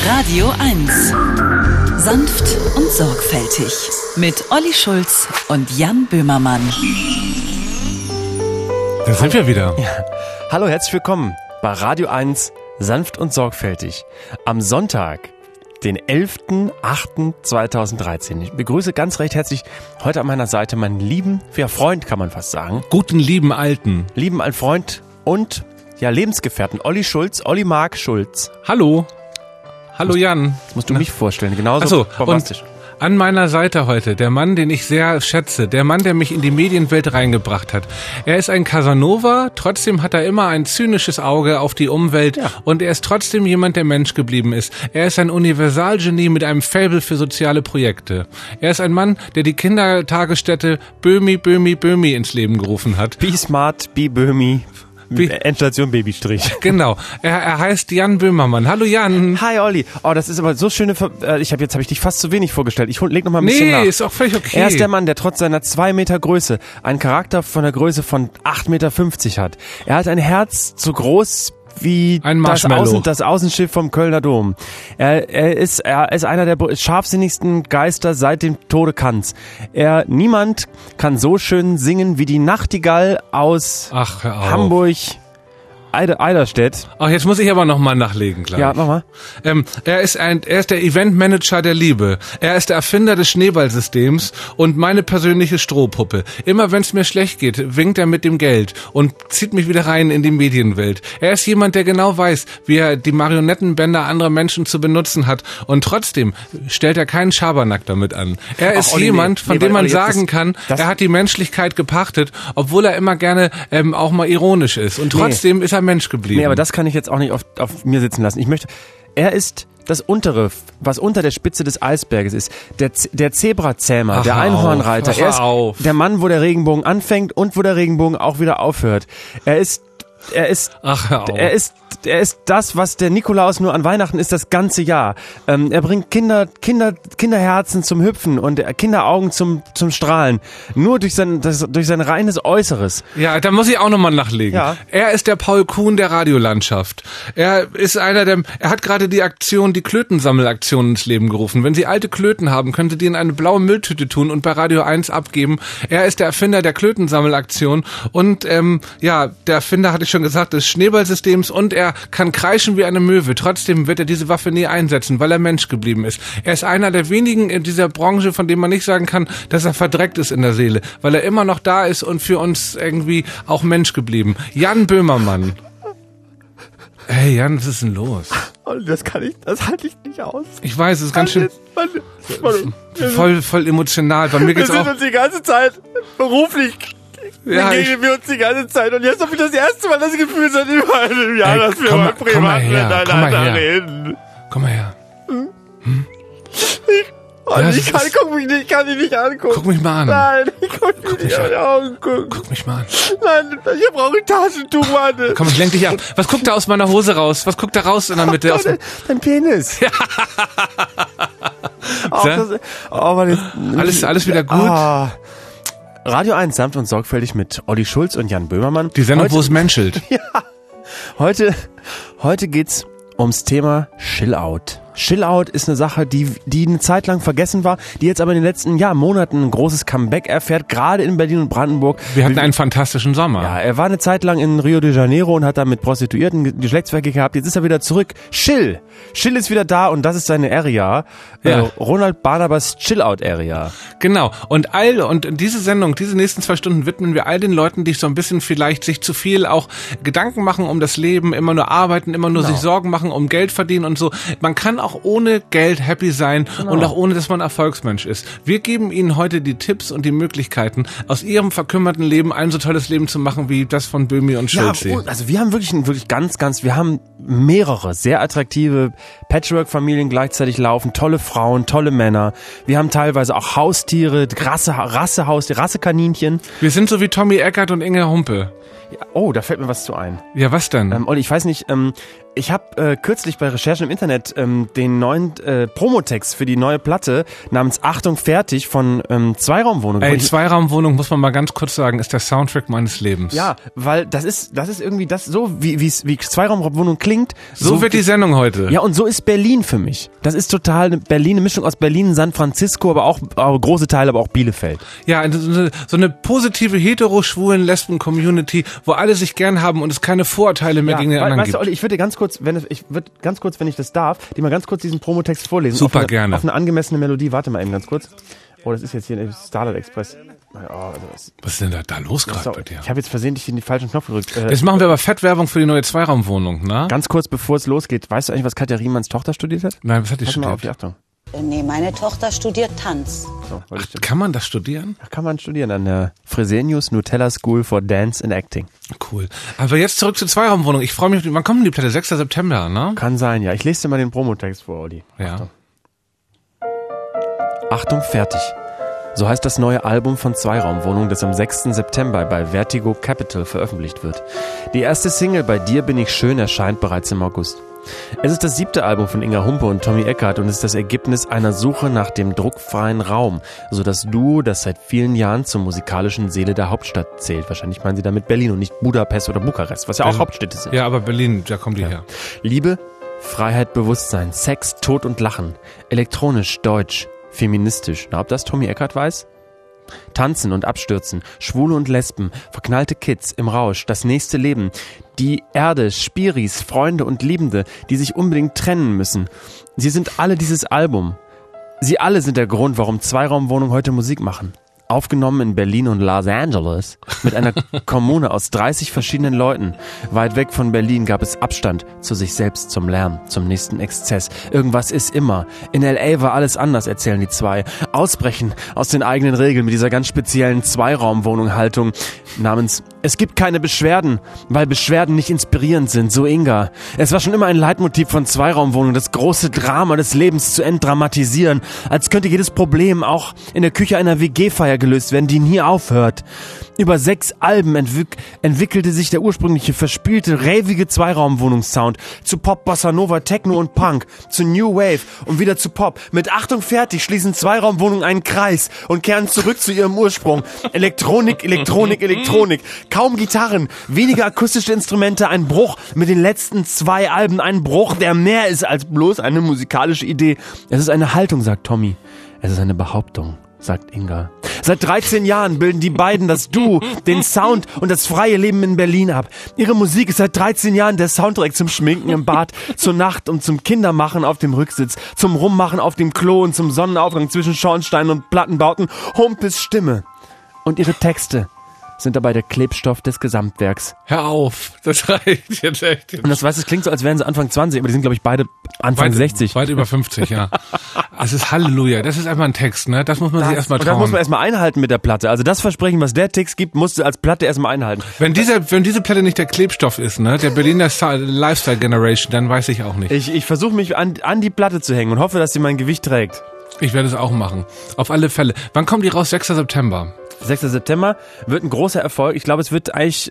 Radio 1. Sanft und sorgfältig. Mit Olli Schulz und Jan Böhmermann. Da sind wir wieder. Ja. Hallo, herzlich willkommen bei Radio 1. Sanft und sorgfältig. Am Sonntag, den 11.08.2013. Ich begrüße ganz recht herzlich heute an meiner Seite meinen lieben Freund, kann man fast sagen. Guten, lieben Alten. Lieben alten Freund und Lebensgefährten Olli Schulz, Olli Mark Schulz. Hallo. Hallo Jan. Das musst du mich vorstellen, genauso so, bombastisch. Und an meiner Seite heute der Mann, den ich sehr schätze, der Mann, der mich in die Medienwelt reingebracht hat. Er ist ein Casanova, trotzdem hat er immer ein zynisches Auge auf die Umwelt und er ist trotzdem jemand, der Mensch geblieben ist. Er ist ein Universalgenie mit einem Faible für soziale Projekte. Er ist ein Mann, der die Kindertagesstätte Böhmi ins Leben gerufen hat. Be smart, be Böhmi. Endstation Babystrich. Genau. Er heißt Jan Böhmermann. Hallo Jan. Hi Olli. Oh, das ist aber so schöne jetzt habe ich dich fast zu wenig vorgestellt. Ich leg noch mal ein bisschen nach. Nee, ist auch völlig okay. Er ist der Mann, der trotz seiner 2 Meter Größe einen Charakter von der Größe von 8,50 Meter hat. Er hat ein Herz so groß wie das Außenschiff vom Kölner Dom. Er ist einer der scharfsinnigsten Geister seit dem Tode Kants. Niemand kann so schön singen wie die Nachtigall aus Hamburg. Eiderstedt. Ach, jetzt muss ich aber nochmal nachlegen, gleich. Ja, mach mal. Er ist der Eventmanager der Liebe. Er ist der Erfinder des Schneeballsystems und meine persönliche Strohpuppe. Immer wenn es mir schlecht geht, winkt er mit dem Geld und zieht mich wieder rein in die Medienwelt. Er ist jemand, der genau weiß, wie er die Marionettenbänder anderer Menschen zu benutzen hat und trotzdem stellt er keinen Schabernack damit an. Er ist jemand, von dem man sagen kann, er hat die Menschlichkeit gepachtet, obwohl er immer gerne auch mal ironisch ist. Und trotzdem ist er Mensch geblieben. Nee, aber das kann ich jetzt auch nicht auf mir sitzen lassen. Er ist das Untere, was unter der Spitze des Eisberges ist. Der Zebrazähmer, der Einhornreiter. Er ist der Mann, wo der Regenbogen anfängt und wo der Regenbogen auch wieder aufhört. Er ist das, was der Nikolaus nur an Weihnachten ist, das ganze Jahr. Er bringt Kinderherzen zum Hüpfen und Kinderaugen zum Strahlen. Nur durch sein reines Äußeres. Ja, da muss ich auch nochmal nachlegen. Ja. Er ist der Paul Kuhn der Radiolandschaft. Er ist er hat gerade die Klötensammelaktion ins Leben gerufen. Wenn Sie alte Klöten haben, können Sie die in eine blaue Mülltüte tun und bei Radio 1 abgeben. Er ist der Erfinder der Klötensammelaktion und der Erfinder, hatte ich schon gesagt, des Schneeballsystems und er kann kreischen wie eine Möwe. Trotzdem wird er diese Waffe nie einsetzen, weil er Mensch geblieben ist. Er ist einer der wenigen in dieser Branche, von dem man nicht sagen kann, dass er verdreckt ist in der Seele, weil er immer noch da ist und für uns irgendwie auch Mensch geblieben. Jan Böhmermann. Hey Jan, was ist denn los? Das halte ich nicht aus. Ich weiß, es ist ganz schön voll emotional. Bei mir geht's wir sind uns die ganze Zeit beruflich begegnen wir uns die ganze Zeit und jetzt habe ich das erste Mal das Gefühl seit über einem Jahr, dass wir mal privat miteinander reden. Komm mal her. Ich kann dich nicht angucken. Guck mich mal an. Nein, ich kann dich nicht in die Augen gucken. Guck mich mal an. Nein, ich brauche ein Taschentuch, Mann. Komm, ich lenk dich ab. Was guckt da aus meiner Hose raus? Was guckt da raus in der Mitte? Dein Penis. Ja. Alles wieder gut? Radio 1, sanft und sorgfältig mit Olli Schulz und Jan Böhmermann. Die Sendung, wo es menschelt. Ja. Heute geht's ums Thema Chill-Out. Chill-Out ist eine Sache, die eine Zeit lang vergessen war, die jetzt aber in den letzten Monaten ein großes Comeback erfährt, gerade in Berlin und Brandenburg. Wir hatten einen fantastischen Sommer. Ja, er war eine Zeit lang in Rio de Janeiro und hat da mit Prostituierten Geschlechtsverkehr gehabt. Jetzt ist er wieder zurück. Chill ist wieder da und das ist seine Area. Ja. Ronald Barnabas Chill-Out-Area. Genau. Und diese Sendung, diese nächsten 2 Stunden widmen wir all den Leuten, die so ein bisschen vielleicht sich zu viel auch Gedanken machen um das Leben, immer nur arbeiten, immer nur sich Sorgen machen um Geld verdienen und so. Man kann auch ohne Geld happy sein und auch ohne, dass man Erfolgsmensch ist. Wir geben Ihnen heute die Tipps und die Möglichkeiten, aus Ihrem verkümmerten Leben ein so tolles Leben zu machen, wie das von Böhmi und Schulze. Ja, also wir haben wirklich wir haben mehrere sehr attraktive Patchwork-Familien gleichzeitig laufen, tolle Frauen, tolle Männer. Wir haben teilweise auch Haustiere, Rassekaninchen. Wir sind so wie Tommy Eckert und Inge Humpe. Ja, oh, da fällt mir was zu ein. Ja, was denn? Olli, ich weiß nicht, Ich habe kürzlich bei Recherchen im Internet den neuen Promotext für die neue Platte namens Achtung fertig von Zweiraumwohnung. Zweiraumwohnung, muss man mal ganz kurz sagen, ist der Soundtrack meines Lebens. Ja, weil das ist irgendwie das so, wie Zweiraumwohnung klingt. So wird die Sendung heute. Ja, und so ist Berlin für mich. Das ist total eine Mischung aus Berlin, San Francisco, aber auch große Teile, aber auch Bielefeld. Ja, so eine positive hetero-schwulen-Lesben-Community, wo alle sich gern haben und es keine Vorurteile mehr gegen den anderen gibt. Weißt du, Olli, ich würde ganz kurz, wenn ich das darf, dir mal ganz kurz diesen Promotext vorlesen. Super, gerne. Auf eine angemessene Melodie. Warte mal eben ganz kurz. Oh, das ist jetzt hier Starlight Express. Was ist denn da los gerade bei dir? Ich habe jetzt versehentlich den falschen Knopf gedrückt. Jetzt machen wir aber Fettwerbung für die neue Zweiraumwohnung, ne? Ganz kurz, bevor es losgeht. Weißt du eigentlich, was Katja Riemanns Tochter studiert hat? Nein, was hat die studiert? Mal auf die Achtung. Nee, meine Tochter studiert Tanz. So, kann man das studieren? Kann man studieren an der Fresenius Nutella School for Dance and Acting. Cool. Aber jetzt zurück zur Zweiraumwohnung. Ich freue mich, wann kommt denn die Platte? 6. September, ne? Kann sein, ja. Ich lese dir mal den Promotext vor, Olli. Ja. Achtung, fertig. So heißt das neue Album von Zweiraumwohnung, das am 6. September bei Vertigo Capital veröffentlicht wird. Die erste Single Bei dir bin ich schön erscheint bereits im August. Es ist das 7. Album von Inga Humpe und Tommy Eckhardt und ist das Ergebnis einer Suche nach dem druckfreien Raum, so das Duo, das seit vielen Jahren zur musikalischen Seele der Hauptstadt zählt. Wahrscheinlich meinen sie damit Berlin und nicht Budapest oder Bukarest, was ja auch Hauptstädte sind. Ja, aber Berlin, da kommen die her. Liebe, Freiheit, Bewusstsein, Sex, Tod und Lachen, elektronisch, deutsch, feministisch. Na, ob das Tommy Eckhardt weiß? Tanzen und Abstürzen, Schwule und Lesben, verknallte Kids im Rausch, das nächste Leben, die Erde, Spiris, Freunde und Liebende, die sich unbedingt trennen müssen. Sie sind alle dieses Album. Sie alle sind der Grund, warum Zweiraumwohnung heute Musik machen. Aufgenommen in Berlin und Los Angeles mit einer Kommune aus 30 verschiedenen Leuten. Weit weg von Berlin gab es Abstand zu sich selbst, zum Lärm, zum nächsten Exzess. Irgendwas ist immer. In L.A. war alles anders, erzählen die zwei. Ausbrechen aus den eigenen Regeln mit dieser ganz speziellen Zweiraumwohnung-Haltung namens Es gibt keine Beschwerden, weil Beschwerden nicht inspirierend sind, so Inga. Es war schon immer ein Leitmotiv von Zweiraumwohnung, das große Drama des Lebens zu entdramatisieren, als könnte jedes Problem auch in der Küche einer WG-Feier gelöst werden, die nie aufhört. Über 6 Alben entwickelte sich der ursprüngliche verspielte, ravige Zweiraumwohnungssound zu Pop, Bossa Nova, Techno und Punk, zu New Wave und wieder zu Pop. Mit Achtung fertig schließen Zweiraumwohnungen einen Kreis und kehren zurück zu ihrem Ursprung. Elektronik, Elektronik, Elektronik. Kaum Gitarren, weniger akustische Instrumente, ein Bruch mit den letzten 2 Alben. Ein Bruch, der mehr ist als bloß eine musikalische Idee. Es ist eine Haltung, sagt Tommy. Es ist eine Behauptung, sagt Inga. Seit 13 Jahren bilden die beiden das Duo, den Sound und das freie Leben in Berlin ab. Ihre Musik ist seit 13 Jahren der Soundtrack zum Schminken im Bad, zur Nacht und zum Kindermachen auf dem Rücksitz, zum Rummachen auf dem Klo und zum Sonnenaufgang zwischen Schornsteinen und Plattenbauten. Humpes Stimme und ihre Texte sind dabei der Klebstoff des Gesamtwerks. Hör auf, das reicht jetzt echt. Und das weißt, es klingt so, als wären sie Anfang 20, aber die sind, glaube ich, beide Anfang 60. Weit über 50, ja. Das ist Halleluja, das ist einfach ein Text, ne? Das muss man sich erstmal trauen. Und das muss man erstmal einhalten mit der Platte. Also das Versprechen, was der Text gibt, musst du als Platte erstmal einhalten. Wenn diese Platte nicht der Klebstoff ist, ne? Der Berliner Lifestyle Generation, dann weiß ich auch nicht. Ich versuche mich an die Platte zu hängen und hoffe, dass sie mein Gewicht trägt. Ich werde es auch machen. Auf alle Fälle. Wann kommt die raus? 6. September. 6. September wird ein großer Erfolg. Ich glaube, es wird eigentlich,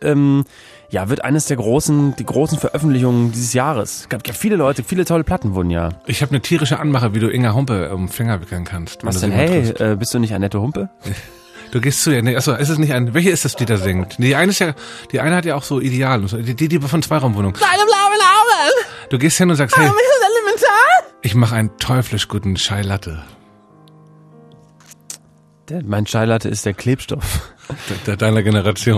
wird eines die großen Veröffentlichungen dieses Jahres. Es gab viele Leute, viele tolle Platten wurden ja. Ich habe eine tierische Anmache, wie du Inga Humpe um den Finger wickeln kannst. Was denn? Hey, bist du nicht Annette Humpe? Du gehst zu ihr. Nee, achso, ist es nicht welche ist das, die da singt? Die eine hat ja auch so Ideal und so. Die von Zweiraumwohnung. Deine blauen Augen! Du gehst hin und sagst, hey, ist das elementar? Ich mache einen teuflisch guten Chai Latte. Mein Chai Latte ist der Klebstoff. Deiner Generation.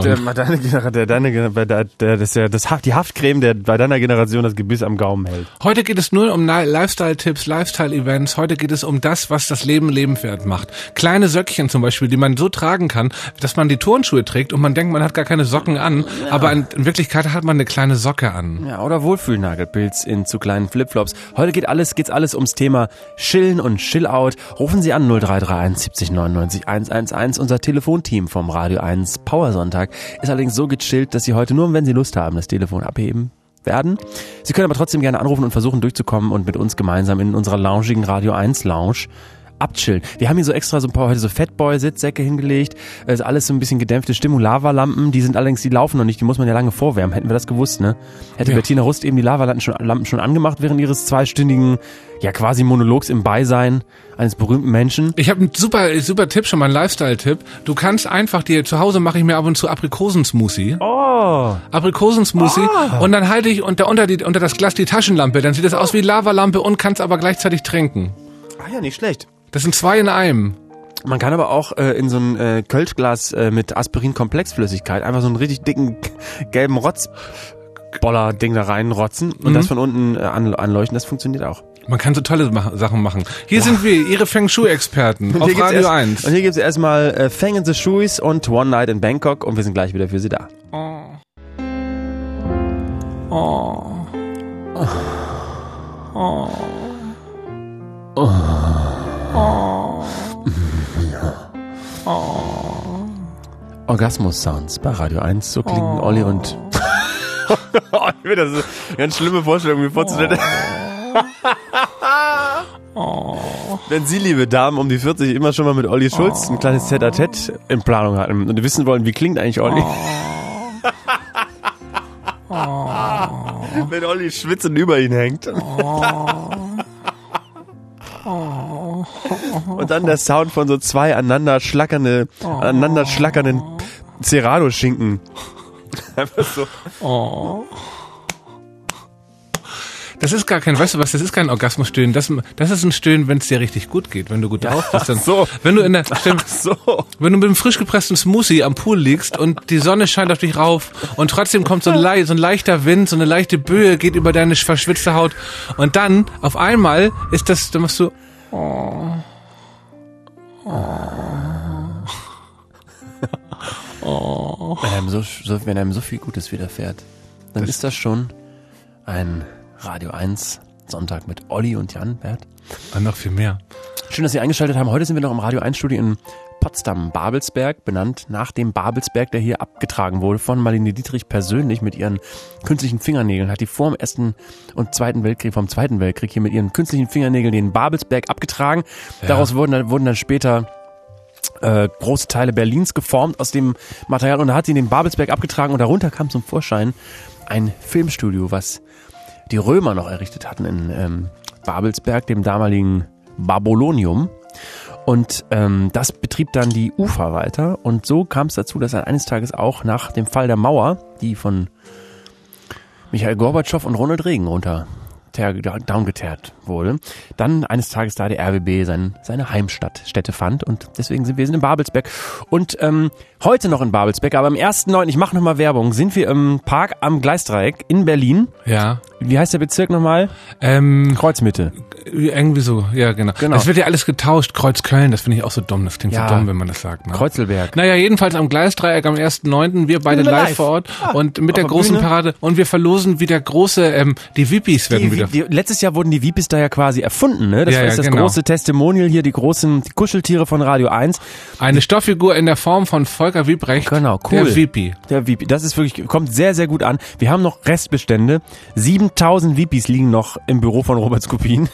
Die Haftcreme, der bei deiner Generation das Gebiss am Gaumen hält. Heute geht es nur um Lifestyle-Tipps, Lifestyle-Events. Heute geht es um das, was das Leben lebenswert macht. Kleine Söckchen zum Beispiel, die man so tragen kann, dass man die Turnschuhe trägt und man denkt, man hat gar keine Socken an. Ja. Aber in Wirklichkeit hat man eine kleine Socke an. Ja, oder Wohlfühlnagelpilz in zu kleinen Flipflops. Heute geht's alles ums Thema Chillen und Chillout. Rufen Sie an 0331 70 99 111. Unser Telefonteam vom Radio 1 Powersonntag ist allerdings so gechillt, dass Sie heute nur, wenn Sie Lust haben, das Telefon abheben werden. Sie können aber trotzdem gerne anrufen und versuchen durchzukommen und mit uns gemeinsam in unserer loungigen Radio 1 Lounge abchillen. Wir haben hier so extra so ein paar heute so Fatboy-Sitzsäcke hingelegt. Ist alles so ein bisschen gedämpfte Stimmung. Lavalampen, die laufen noch nicht, die muss man ja lange vorwärmen. Hätten wir das gewusst, ne? Hätte Bettina Rust eben die Lavalampen schon angemacht während ihres 2-stündigen, ja quasi Monologs im Beisein eines berühmten Menschen. Ich habe einen super Tipp, schon mal einen Lifestyle-Tipp. Du kannst einfach zu Hause mache ich mir ab und zu Aprikosensmoothie. Aprikosensmoothie. Und dann halte ich unter das Glas die Taschenlampe. Dann sieht das aus wie Lavalampe und kannst aber gleichzeitig trinken. Ah ja, nicht schlecht. Das sind 2 in einem. Man kann aber auch in so ein Kölschglas mit Aspirin-Komplexflüssigkeit einfach so einen richtig dicken gelben Rotzboller-Ding da reinrotzen und das von unten anleuchten. Das funktioniert auch. Man kann so tolle Sachen machen. Hier sind wir, Ihre Feng Shui-Experten auf Radio 1. Und hier gibt's erstmal Feng in the Shuis und One Night in Bangkok und wir sind gleich wieder für Sie da. Orgasmus-Sounds bei Radio 1, so klingen Olli und... Ich finde das eine ganz schlimme Vorstellung, mir vorzustellen. Wenn Sie, liebe Damen um die 40, immer schon mal mit Olli Schulz ein kleines Tête-à-Tête in Planung hatten und wissen wollen, wie klingt eigentlich Olli? Wenn Olli schwitzend über ihn hängt. Und dann der Sound von so 2 aneinander schlackernden Serrano-Schinken. Einfach so. Das ist gar kein, weißt du was, das ist kein Orgasmus-Stöhnen. Das ist ein Stöhnen, wenn es dir richtig gut geht, wenn du gut drauf bist. Dann, wenn du wenn du mit einem frisch gepressten Smoothie am Pool liegst und die Sonne scheint auf dich rauf und trotzdem kommt so ein leichter Wind, so eine leichte Böe geht über deine verschwitzte Haut und dann auf einmal ist das, dann machst du Wenn einem so viel Gutes widerfährt, dann ist das schon ein Radio 1 Sonntag mit Olli und Jan, Bert. Und noch viel mehr. Schön, dass Sie eingeschaltet haben. Heute sind wir noch im Radio 1 Studio in Potsdam-Babelsberg, benannt nach dem Babelsberg, der hier abgetragen wurde von Marlene Dietrich persönlich mit ihren künstlichen Fingernägeln. Hat die vor dem Ersten und Zweiten Weltkrieg, vom Zweiten Weltkrieg hier mit ihren künstlichen Fingernägeln den Babelsberg abgetragen. Ja. Daraus wurden dann später große Teile Berlins geformt aus dem Material und da hat sie den Babelsberg abgetragen und darunter kam zum Vorschein ein Filmstudio, was die Römer noch errichtet hatten in Babelsberg, dem damaligen Babylonium. Und das betrieb dann die UFA weiter. Und so kam es dazu, dass eines Tages auch nach dem Fall der Mauer, die von Michail Gorbatschow und Ronald Reagan downgeteert wurde, dann eines Tages da der RBB seine Heimstätte fand und deswegen sind wir in Babelsberg und heute noch in Babelsberg, aber am 1.9., ich mache nochmal Werbung, sind wir im Park am Gleisdreieck in Berlin. Ja. Wie heißt der Bezirk nochmal? Kreuzmitte. Irgendwie so, ja genau. Das wird ja alles getauscht, Kreuzköln, das finde ich auch so dumm, das klingt so dumm, wenn man das sagt. Ne? Kreuzelberg. Naja, jedenfalls am Gleisdreieck am 1.9., wir beide live vor Ort und mit der großen Bühne. Parade und wir verlosen wieder große, die VIPs werden wieder... Letztes Jahr wurden die VIPs da ja quasi erfunden, ne? Das ist das große Testimonial hier, die Kuscheltiere von Radio 1. Eine Stofffigur in der Form von Volker Wiebrecht. Genau, cool. Der VP. Das ist wirklich, kommt sehr, sehr gut an. Wir haben noch Restbestände. 7000 VIPs liegen noch im Büro von Robert Skopin.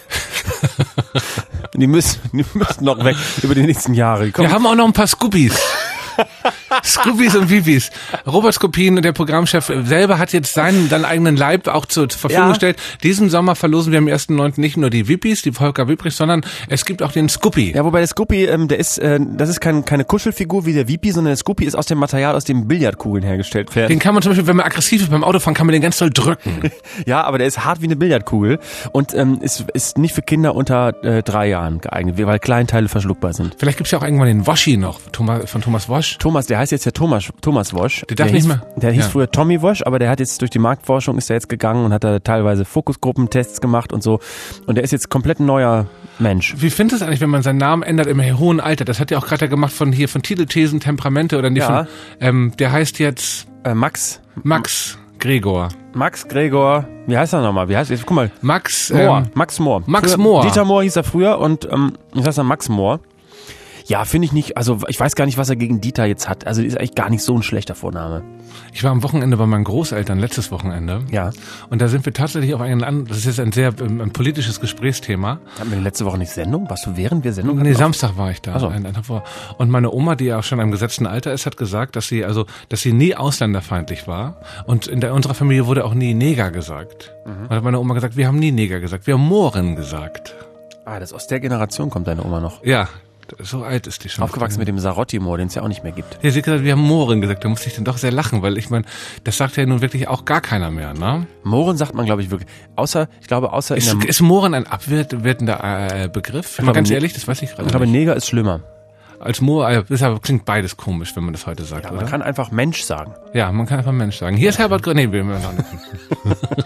Die müssen noch weg über die nächsten Jahre. Wir haben auch noch ein paar Scoopies. Scoopies und Vipis. Robert Skopin, der Programmchef, selber hat jetzt seinen eigenen Leib auch zur Verfügung gestellt. Diesen Sommer verlosen wir am 1.9. nicht nur die Vipis, die Volker Wiebrecht, sondern es gibt auch den Scoopi. Ja, wobei der Scoopi, das ist keine Kuschelfigur wie der Vipi, sondern der Scoopi ist aus dem Material, aus dem Billardkugeln hergestellt werden. Den kann man zum Beispiel, wenn man aggressiv ist beim Autofahren, kann man den ganz doll drücken. Ja, aber der ist hart wie eine Billardkugel und ist nicht für Kinder unter 3 Jahren geeignet, weil Kleinteile verschluckbar sind. Vielleicht gibt's ja auch irgendwann den Woshi noch, von Thomas Wosch. Der heißt jetzt ja Thomas Wosch. Der darf nicht mehr. Der hieß früher Tommy Wosch, aber der hat jetzt durch die Marktforschung ist er jetzt gegangen und hat da teilweise Fokusgruppentests gemacht und so. Und der ist jetzt komplett ein neuer Mensch. Wie findest du es eigentlich, wenn man seinen Namen ändert im hohen Alter? Das hat ja auch gerade gemacht von Titelthesen, Temperamente oder nicht von, der heißt jetzt Max Gregor. Max Gregor, wie heißt er nochmal? Guck mal. Max Mohr. Max Mohr. Dieter Mohr hieß er früher und jetzt heißt er Max Mohr. Ja, finde ich nicht. Also ich weiß gar nicht, was er gegen Dieter jetzt hat. Also ist eigentlich gar nicht so ein schlechter Vorname. Ich war am Wochenende bei meinen Großeltern, letztes Wochenende. Ja. Und da sind wir tatsächlich auf das ist jetzt ein sehr ein politisches Gesprächsthema. Hatten wir letzte Woche nicht Sendung? Warst du während wir Sendung hatten? Nee, Samstag war ich da. So. Und meine Oma, die ja auch schon im gesetzten Alter ist, hat gesagt, dass sie nie ausländerfeindlich war. Und in unserer Familie wurde auch nie Neger gesagt. Und hat meine Oma gesagt, wir haben nie Neger gesagt, wir haben Mohren gesagt. Das aus der Generation kommt deine Oma noch. Ja. So alt ist die schon. Aufgewachsen mit dem Sarotti-Moor, den es ja auch nicht mehr gibt. Ja, sie hat gesagt, wir haben Mohren gesagt. Da musste ich dann doch sehr lachen, weil ich meine, das sagt ja nun wirklich auch gar keiner mehr, ne? Mohren sagt man, glaube ich, wirklich. Außer ist Mohren ein abwertender Begriff? Ganz ehrlich, das weiß ich gerade nicht. Ich glaube, Neger ist schlimmer. Als Moor, klingt beides komisch, wenn man das heute sagt, ja, oder? Man kann einfach Mensch sagen. Ja, man kann einfach Mensch sagen. Hier ist Herbert Grönemeyer. Nee, will wir noch nicht.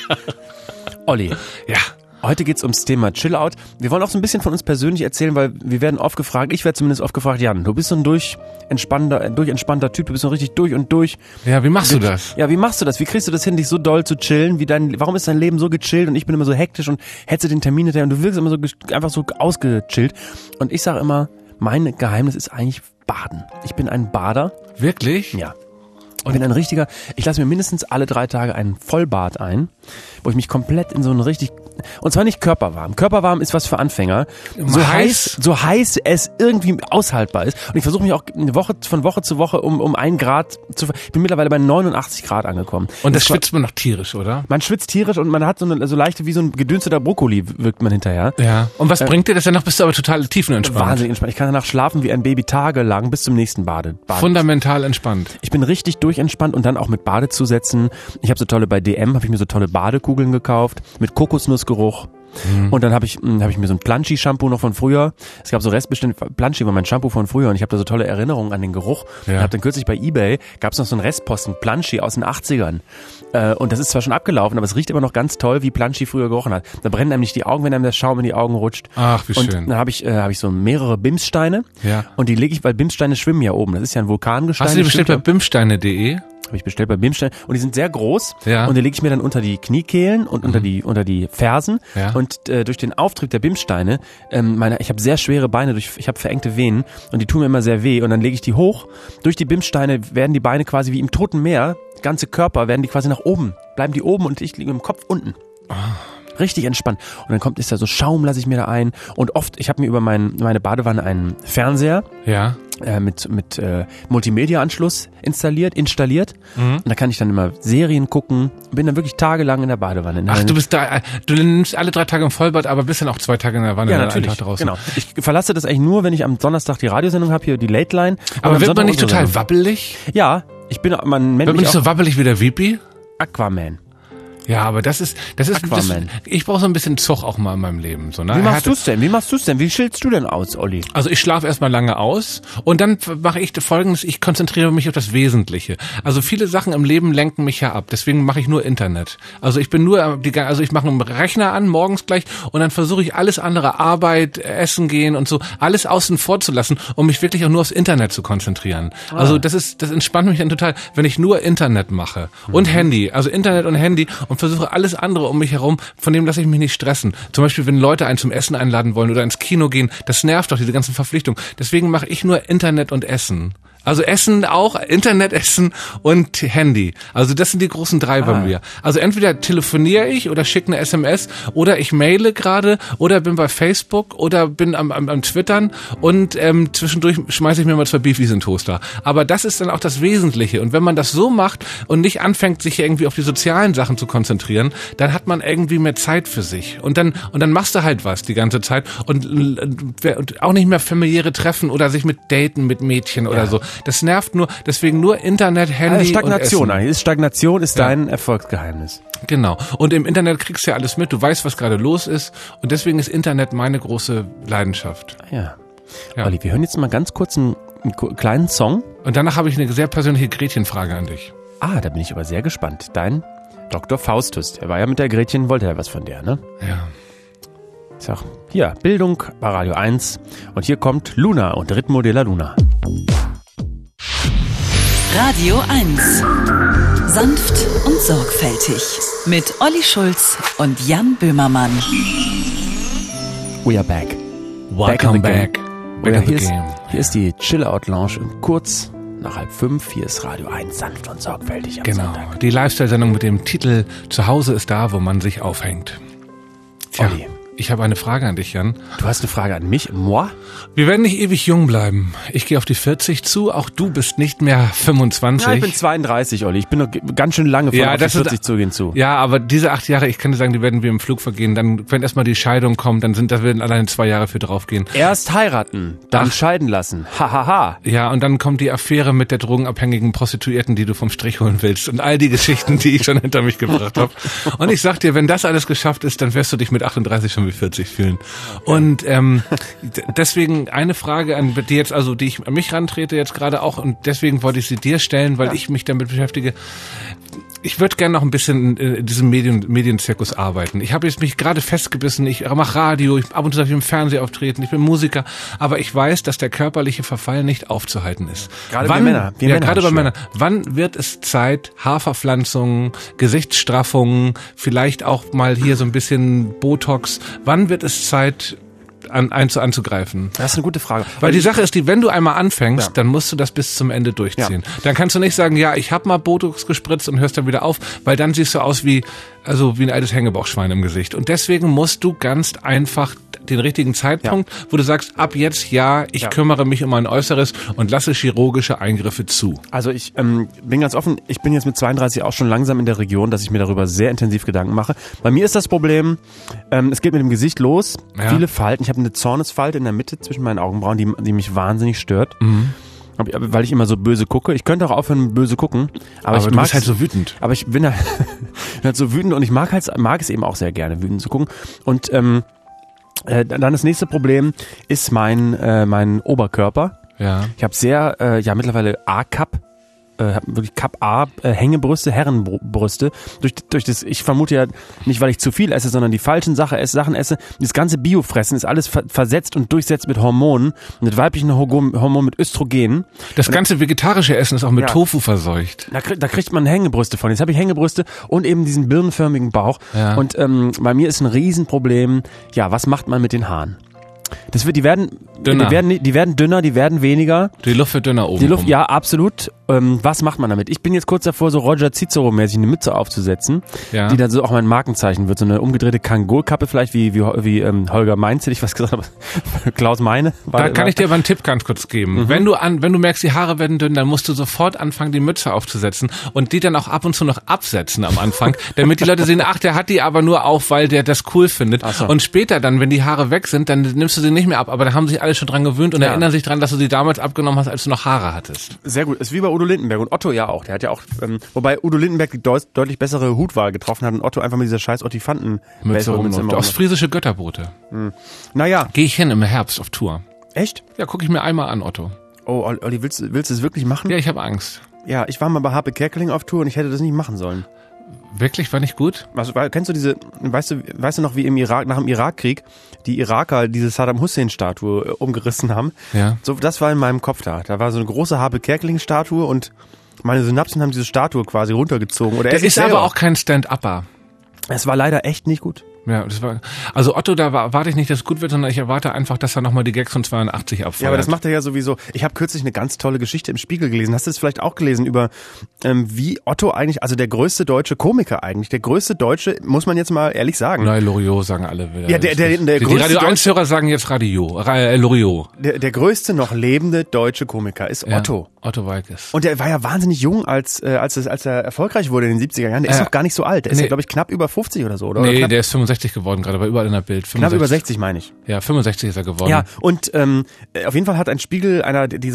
Olli. Ja. Heute geht's ums Thema Chillout. Wir wollen auch so ein bisschen von uns persönlich erzählen, weil wir werden oft gefragt, ich werde zumindest oft gefragt, Jan, du bist so ein durchentspannter Typ, du bist so richtig durch und durch. Ja, wie machst du das? Ja, wie machst du das? Wie kriegst du das hin, dich so doll zu chillen? Warum ist dein Leben so gechillt und ich bin immer so hektisch und hetze den Termin hinterher und du wirkst immer so einfach so ausgechillt. Und ich sage immer, mein Geheimnis ist eigentlich Baden. Ich bin ein Bader. Wirklich? Ja. Ich lasse mir mindestens alle 3 Tage einen Vollbad ein, wo ich mich komplett in so einen und zwar nicht körperwarm. Körperwarm ist was für Anfänger. So heiß es irgendwie aushaltbar ist. Und ich versuche mich auch von Woche zu Woche um 1 Grad ich bin mittlerweile bei 89 Grad angekommen. Und das schwitzt man noch tierisch, oder? Man schwitzt tierisch und man hat so leichte, wie so ein gedünsteter Brokkoli wirkt man hinterher. Ja. Und was bringt dir das denn noch? Bist du aber total tiefenentspannt? Wahnsinnig entspannt. Ich kann danach schlafen wie ein Baby tagelang bis zum nächsten Bade. Fundamental entspannt. Ich bin richtig durchentspannt und dann auch mit Badezusätzen. Ich habe bei DM habe ich mir so tolle Badekugeln gekauft mit Kokosnussgeruch. Und dann habe ich mir so ein Planschi-Shampoo noch von früher. Es gab so Restbestände. Planschi war mein Shampoo von früher und ich habe da so tolle Erinnerungen an den Geruch. Ja. Und habe dann kürzlich bei eBay, gab es noch so einen Restposten Planschi aus den 80ern. Und das ist zwar schon abgelaufen, aber es riecht immer noch ganz toll, wie Planschi früher gerochen hat. Da brennen einem nicht die Augen, wenn einem der Schaum in die Augen rutscht. Ach, wie schön. Und dann habe ich so mehrere Bimssteine. Ja. Und die lege ich, weil Bimssteine schwimmen ja oben. Das ist ja ein Vulkangestein. Hast du die bestellt bei bimsteine.de? Habe ich bestellt bei Bimstein und die sind sehr groß. Ja. Und die lege ich mir dann unter die Kniekehlen und unter die Fersen. Ja. Und durch den Auftrieb der Bimsteine, ich habe sehr schwere Beine, ich habe verengte Venen und die tun mir immer sehr weh. Und dann lege ich die hoch. Durch die Bimsteine werden die Beine quasi wie im Toten Meer, ganze Körper werden die quasi nach oben, bleiben die oben und ich liege im Kopf unten. Richtig entspannt. Und dann ist da so Schaum, lasse ich mir da ein. Und oft, ich habe mir über meine Badewanne einen Fernseher mit Multimedia-Anschluss installiert. Und da kann ich dann immer Serien gucken. Bin dann wirklich tagelang in der Badewanne. Ach, du nimmst alle 3 Tage im Vollbad, aber bist dann auch 2 Tage in der Wanne. Ja, natürlich. Genau. Ich verlasse das eigentlich nur, wenn ich am Donnerstag die Radiosendung habe, hier die Late Line. Aber wird man nicht total wabbelig? Ja, wird man nicht so wabbelig wie der Vipi? Aquaman. Ja, aber das ist ich brauche so ein bisschen Zug auch mal in meinem Leben. So, ne? Wie machst du's denn? Wie chillst du denn aus, Olli? Also ich schlafe erstmal lange aus und dann mache ich Folgendes, ich konzentriere mich auf das Wesentliche. Also viele Sachen im Leben lenken mich ja ab, deswegen mache ich nur Internet. Also ich mache einen Rechner an, morgens gleich und dann versuche ich alles andere, Arbeit, Essen gehen und so, alles außen vor zu lassen, um mich wirklich auch nur aufs Internet zu konzentrieren. Also das entspannt mich dann total, wenn ich nur Internet mache und Handy, also Internet und Handy und versuche alles andere um mich herum, von dem lasse ich mich nicht stressen. Zum Beispiel, wenn Leute einen zum Essen einladen wollen oder ins Kino gehen, das nervt doch, diese ganzen Verpflichtungen. Deswegen mache ich nur Internet und Essen. Also Essen auch, Internet, Essen und Handy. Also das sind die großen 3 bei mir. Also entweder telefoniere ich oder schicke eine SMS oder ich maile gerade oder bin bei Facebook oder bin am Twittern und zwischendurch schmeiße ich mir mal 2 Beefies in den Toaster. Aber das ist dann auch das Wesentliche. Und wenn man das so macht und nicht anfängt, sich irgendwie auf die sozialen Sachen zu konzentrieren, dann hat man irgendwie mehr Zeit für sich. Und dann machst du halt was die ganze Zeit und auch nicht mehr familiäre Treffen oder sich mit Daten mit Mädchen oder so. Das nervt nur, deswegen nur Internet, Handy Stagnation und Essen. Stagnation ist dein Erfolgsgeheimnis. Genau. Und im Internet kriegst du ja alles mit, du weißt, was gerade los ist und deswegen ist Internet meine große Leidenschaft. Ja. Olli, wir hören jetzt mal ganz kurz einen kleinen Song. Und danach habe ich eine sehr persönliche Gretchenfrage an dich. Da bin ich aber sehr gespannt. Dein Dr. Faustus, der war ja mit der Gretchen, wollte ja was von der, ne? Ja. Ich sag, hier, Bildung bei Radio 1 und hier kommt Luna und Ritmo della Luna. Radio 1. Sanft und sorgfältig. Mit Olli Schulz und Jan Böhmermann. We are back. Welcome back. Hier ist die Chill-Out-Lounge und kurz nach 4:30, hier ist Radio 1 sanft und sorgfältig am Sonntag. Die Lifestyle-Sendung mit dem Titel Zuhause ist da, wo man sich aufhängt. Tja, Olli. Ich habe eine Frage an dich, Jan. Du hast eine Frage an mich? Moi? Wir werden nicht ewig jung bleiben. Ich gehe auf die 40 zu, auch du bist nicht mehr 25. Ja, ich bin 32, Olli. Ich bin noch ganz schön lange vor auf die 40 zugehen zu. Ja, aber diese 8 Jahre, ich kann dir sagen, die werden wir im Flug vergehen. Dann, wenn erstmal die Scheidung kommt, da werden allein 2 Jahre für draufgehen. Erst heiraten, dann scheiden lassen. Hahaha. Ja, und dann kommt die Affäre mit der drogenabhängigen Prostituierten, die du vom Strich holen willst. Und all die Geschichten, die ich schon hinter mich gebracht habe. Und ich sag dir, wenn das alles geschafft ist, dann wirst du dich mit 38 schon wie 40 fühlen. Und deswegen eine Frage, die ich an mich rantrete jetzt gerade auch, und deswegen wollte ich sie dir stellen, weil ich mich damit beschäftige. Ich würde gerne noch ein bisschen in diesem Medienzirkus arbeiten. Ich habe jetzt mich gerade festgebissen, ich mache Radio, ab und zu darf ich im Fernsehen auftreten, ich bin Musiker, aber ich weiß, dass der körperliche Verfall nicht aufzuhalten ist. Gerade bei Männern. Gerade bei Männern. Wann wird es Zeit, Haarverpflanzungen, Gesichtsstraffungen, vielleicht auch mal hier so ein bisschen Botox, wann wird es Zeit, anzugreifen? Das ist eine gute Frage. Weil die Sache ist, wenn du einmal anfängst, dann musst du das bis zum Ende durchziehen. Ja. Dann kannst du nicht sagen, ja, ich habe mal Botox gespritzt und hörst dann wieder auf, weil dann siehst du aus wie ein altes Hängebauchschwein im Gesicht. Und deswegen musst du ganz einfach den richtigen Zeitpunkt, wo du sagst, ab jetzt ich kümmere mich um mein Äußeres und lasse chirurgische Eingriffe zu. Also ich bin ganz offen, ich bin jetzt mit 32 auch schon langsam in der Region, dass ich mir darüber sehr intensiv Gedanken mache. Bei mir ist das Problem, es geht mit dem Gesicht los, viele Falten. Ich habe eine Zornesfalte in der Mitte zwischen meinen Augenbrauen, die mich wahnsinnig stört. Weil ich immer so böse gucke. Ich könnte auch aufhören, böse gucken. Aber du bist halt so wütend. Aber ich bin halt so wütend und ich mag es eben auch sehr gerne, wütend zu gucken. Und dann das nächste Problem ist mein Oberkörper. Ja. Ich habe sehr, mittlerweile A-Cup. Wirklich Cup-A, Hängebrüste, Herrenbrüste. Durch das, ich vermute ja nicht, weil ich zu viel esse, sondern die falschen Sachen esse. Das ganze Biofressen ist alles versetzt und durchsetzt mit Hormonen, mit weiblichen Hormonen, mit Östrogen. Das ganze vegetarische Essen ist auch mit Tofu verseucht. Da kriegt man Hängebrüste von. Jetzt habe ich Hängebrüste und eben diesen birnenförmigen Bauch. Ja. Und bei mir ist ein Riesenproblem, was macht man mit den Haaren? Die werden dünner, die werden weniger. Die Luft wird dünner oben. Die Luft, ja, absolut. Was macht man damit? Ich bin jetzt kurz davor, so Roger Cicero-mäßig eine Mütze aufzusetzen, die dann so auch mein Markenzeichen wird. So eine umgedrehte Kangol-Kappe vielleicht, wie Holger Mainz, hätte ich was gesagt, aber Klaus Meine. Da kann ich dir aber einen Tipp ganz kurz geben. Wenn du merkst, die Haare werden dünn, dann musst du sofort anfangen, die Mütze aufzusetzen und die dann auch ab und zu noch absetzen am Anfang, damit die Leute sehen, ach, der hat die aber nur auf, weil der das cool findet. So. Und später dann, wenn die Haare weg sind, dann nimmst du sie nicht mehr ab, aber da haben sich alle schon dran gewöhnt und erinnern sich dran, dass du sie damals abgenommen hast, als du noch Haare hattest. Sehr gut. Ist wie bei Udo Lindenberg und Otto ja auch. Der hat ja auch, wobei Udo Lindenberg die deutlich bessere Hutwahl getroffen hat und Otto einfach mit dieser scheiß Ottifanten-Mütze rumläuft. Ostfriesische Götterboote. Naja. Gehe ich hin im Herbst auf Tour. Echt? Ja, gucke ich mir einmal an, Otto. Oh, Olli, willst du es wirklich machen? Ja, ich habe Angst. Ja, ich war mal bei Harpe Kerkeling auf Tour und ich hätte das nicht machen sollen. Wirklich? War nicht gut? Also, kennst du weißt du noch, wie nach dem Irakkrieg die Iraker diese Saddam Hussein-Statue umgerissen haben? Ja. So, das war in meinem Kopf da. Da war so eine große Harpe Kerkeling-Statue und meine Synapsen haben diese Statue quasi runtergezogen. Der ist aber auch kein Stand-Upper. Es war leider echt nicht gut. Ja, also Otto, da warte ich nicht, dass es gut wird, sondern ich erwarte einfach, dass er nochmal die Gags von 82 abfeuert. Ja, aber das macht er ja sowieso. Ich habe kürzlich eine ganz tolle Geschichte im Spiegel gelesen. Hast du es vielleicht auch gelesen über wie Otto eigentlich, also der größte deutsche Komiker eigentlich, der größte deutsche, muss man jetzt mal ehrlich sagen. Nein, Loriot sagen alle wieder. Ja, der die Radio 1-Hörer sagen jetzt Loriot. Der größte noch lebende deutsche Komiker ist Otto. Otto Walkes. Und der war ja wahnsinnig jung, als er erfolgreich wurde in den 70er Jahren. Der ist noch gar nicht so alt. Der ist ja, glaube ich, knapp über 50 oder so, oder? Nee, der ist 65 geworden, gerade war überall in der Bild. 65. Knapp über 60, meine ich. Ja, 65 ist er geworden. Ja, und auf jeden Fall hat ein Spiegel,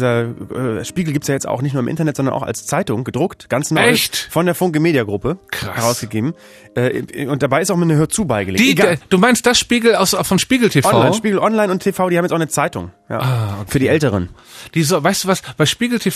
Spiegel gibt's ja jetzt auch nicht nur im Internet, sondern auch als Zeitung gedruckt, ganz neu. Echt? Von der Funke Media Gruppe herausgegeben. Und dabei ist auch eine Hörzu beigelegt. Du meinst das Spiegel von Spiegel TV? Online, Spiegel Online und TV, die haben jetzt auch eine Zeitung. Ja. Okay. Für die Älteren. Weißt du was, bei Spiegel TV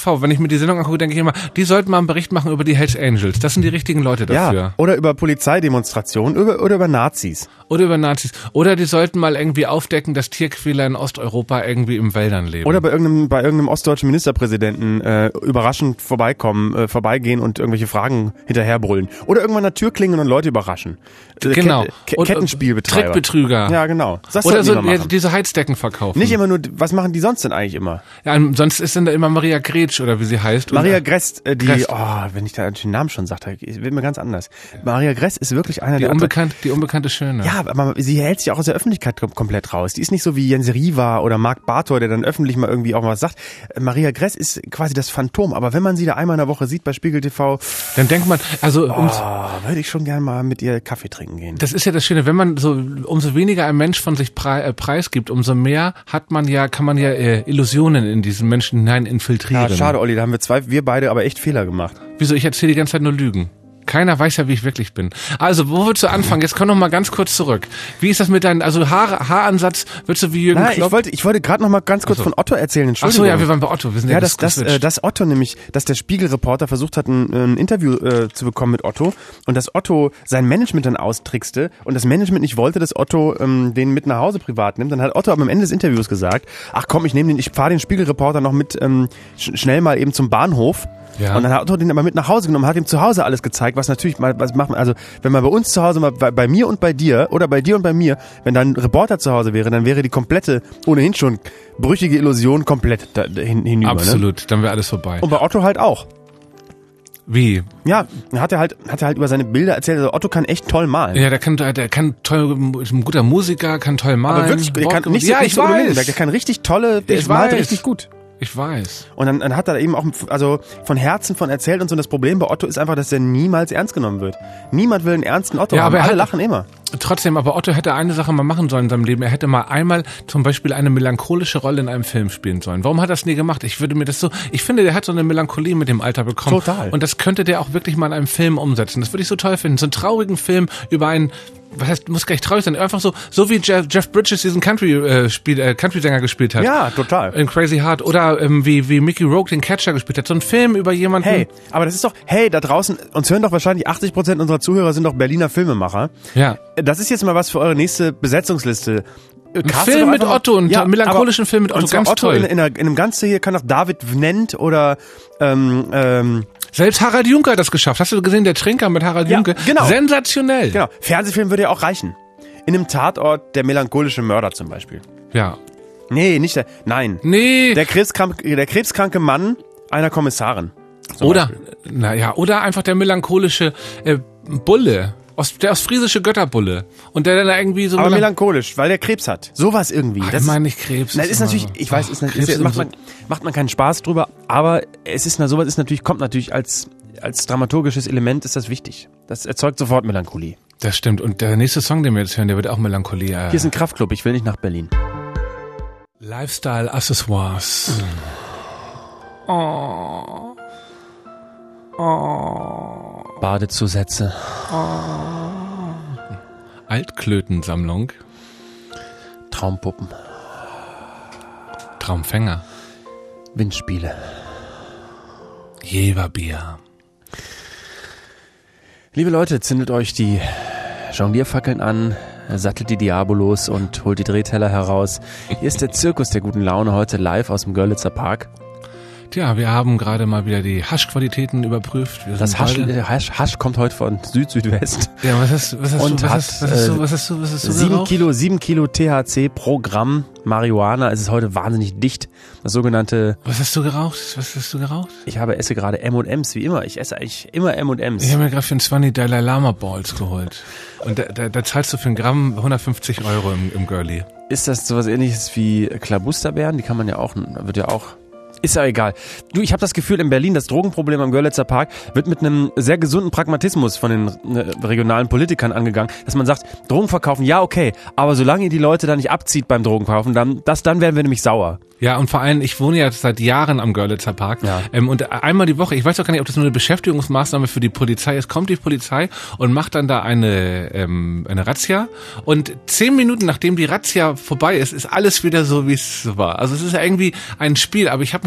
TV. Wenn ich mir die Sendung angucke, denke ich immer, die sollten mal einen Bericht machen über die Hells Angels. Das sind die richtigen Leute dafür. Ja, oder über Polizeidemonstrationen oder über Nazis. Oder über Nazis. Oder die sollten mal irgendwie aufdecken, dass Tierquäler in Osteuropa irgendwie im Wäldern leben. Oder bei irgendeinem ostdeutschen Ministerpräsidenten überraschend vorbeigehen und irgendwelche Fragen hinterherbrüllen. Oder irgendwann an der Tür klingeln und Leute überraschen. Genau. Kettenspielbetreiber. Trickbetrüger. Ja, genau. Das oder so diese Heizdecken verkaufen. Nicht immer nur, was machen die sonst denn eigentlich immer? Ja, sonst ist dann da immer Maria Gretsch oder wie sie heißt. Maria Grest, wenn ich da den Namen schon sage, wird mir ganz anders. Maria Grest ist wirklich einer die unbekannte Schöne. Ja, aber sie hält sich auch aus der Öffentlichkeit komplett raus. Die ist nicht so wie Jens Riva oder Marc Bartor, der dann öffentlich mal irgendwie auch was sagt. Maria Gress ist quasi das Phantom, aber wenn man sie da einmal in der Woche sieht bei Spiegel TV, dann denkt man, würde ich schon gerne mal mit ihr Kaffee trinken gehen. Das ist ja das Schöne, wenn man umso weniger ein Mensch von sich preisgibt, umso mehr kann man ja Illusionen in diesen Menschen hinein infiltrieren. Ja, schade, Olli, da haben wir beide aber echt Fehler gemacht. Wieso? Ich erzähle die ganze Zeit nur Lügen. Keiner weiß ja, wie ich wirklich bin. Also, wo willst du anfangen? Jetzt komm noch mal ganz kurz zurück. Wie ist das mit deinem, Haaransatz? Willst du wie Jürgen Klopp? Ich wollte gerade noch mal ganz kurz von Otto erzählen. Entschuldigung. Ach so, ja, wir waren bei Otto. Wir sind dass Otto nämlich, dass der Spiegelreporter versucht hat, ein Interview zu bekommen mit Otto und dass Otto sein Management dann austrickste und das Management nicht wollte, dass Otto den mit nach Hause privat nimmt. Dann hat Otto aber am Ende des Interviews gesagt, ach komm, ich fahre den Spiegelreporter noch mit schnell mal eben zum Bahnhof. Ja. Und dann hat Otto den aber mit nach Hause genommen, hat ihm zu Hause alles gezeigt, was natürlich was macht man, also wenn man bei uns zu Hause mal bei mir und bei dir oder bei dir und bei mir, wenn da ein Reporter zu Hause wäre, dann wäre die komplette, ohnehin schon brüchige Illusion komplett hinüber. Absolut, ne? Dann wäre alles vorbei. Und bei Otto halt auch. Wie? Ja, hat er halt über seine Bilder erzählt, also Otto kann echt toll malen. Ja, der kann toll, ist ein guter Musiker, kann toll malen. Aber wirklich, der kann nicht ich weiß. Der kann richtig tolle, der malt richtig gut. Ich weiß. Und dann hat er eben auch von Herzen von erzählt und so. Und das Problem bei Otto ist einfach, dass er niemals ernst genommen wird. Niemand will einen ernsten Otto haben. Aber alle lachen immer. Trotzdem, aber Otto hätte eine Sache mal machen sollen in seinem Leben. Er hätte mal einmal zum Beispiel eine melancholische Rolle in einem Film spielen sollen. Warum hat er das nie gemacht? Ich finde, der hat so eine Melancholie mit dem Alter bekommen. Total. Und das könnte der auch wirklich mal in einem Film umsetzen. Das würde ich so toll finden. So einen traurigen Film über einen, muss gar nicht traurig sein, einfach so wie Jeff Bridges diesen Country-Sänger gespielt hat. Ja, total. In Crazy Heart. Oder wie Mickey Rourke den Catcher gespielt hat. So ein Film über jemanden. Hey, aber das ist doch, da draußen, uns hören doch wahrscheinlich 80% unserer Zuhörer sind doch Berliner Filmemacher. Ja. Das ist jetzt mal was für eure nächste Besetzungsliste. Ein Film mit Otto, einen melancholischen Film mit Otto, ganz Otto toll. In einem Ganzen hier kann auch David Vnent oder selbst Harald Junke hat das geschafft. Hast du gesehen, der Trinker mit Harald Junke? Genau. Sensationell. Genau. Fernsehfilm würde ja auch reichen. In einem Tatort der melancholische Mörder zum Beispiel. Ja. Nee, nicht der. Nein. Nee. Der krebskranke Mann einer Kommissarin. Oder einfach der melancholische Bulle. Der ostfriesische Götterbulle. Und der dann irgendwie so... Aber melancholisch, weil der Krebs hat. Sowas irgendwie. Ich meine nicht Krebs. Das ist natürlich, ich weiß, macht man keinen Spaß drüber, aber sowas kommt natürlich als dramaturgisches Element ist das wichtig. Das erzeugt sofort Melancholie. Das stimmt. Und der nächste Song, den wir jetzt hören, der wird auch Melancholie. Hier ist ein Kraftclub, ich will nicht nach Berlin. Lifestyle Accessoires. Oh. Badezusätze. Altklötensammlung. Traumpuppen. Traumfänger. Windspiele. Jeverbier. Liebe Leute, zündet euch die Jonglierfackeln an, sattelt die Diabolos und holt die Drehteller heraus. Hier ist der Zirkus der guten Laune heute live aus dem Görlitzer Park. Tja, wir haben gerade mal wieder die Haschqualitäten überprüft. Das Hasch kommt heute von Südwest. Ja, was hast du 7 Kilo THC pro Gramm Marihuana. Es ist heute wahnsinnig dicht. Das sogenannte... Was hast du geraucht? Ich esse gerade M&M's, wie immer. Ich esse eigentlich immer M&M's. Ich habe mir gerade für einen 20 Dalai Lama Balls geholt. Und da zahlst du für ein Gramm 150 € im Girlie. Ist das sowas ähnliches wie Klabusterbeeren? Die kann man ja auch, ist ja egal. Du, ich habe das Gefühl, in Berlin, das Drogenproblem am Görlitzer Park wird mit einem sehr gesunden Pragmatismus von den regionalen Politikern angegangen, dass man sagt, Drogen verkaufen, ja okay, aber solange ihr die Leute da nicht abzieht beim Drogenverkaufen, dann werden wir nämlich sauer. Ja, und vor allem, ich wohne ja seit Jahren am Görlitzer Park. Ja. Und einmal die Woche, ich weiß auch gar nicht, ob das nur eine Beschäftigungsmaßnahme für die Polizei ist, kommt die Polizei und macht dann da eine Razzia. Und 10 Minuten nachdem die Razzia vorbei ist alles wieder so, wie es war. Also es ist ja irgendwie ein Spiel, aber ich habe mich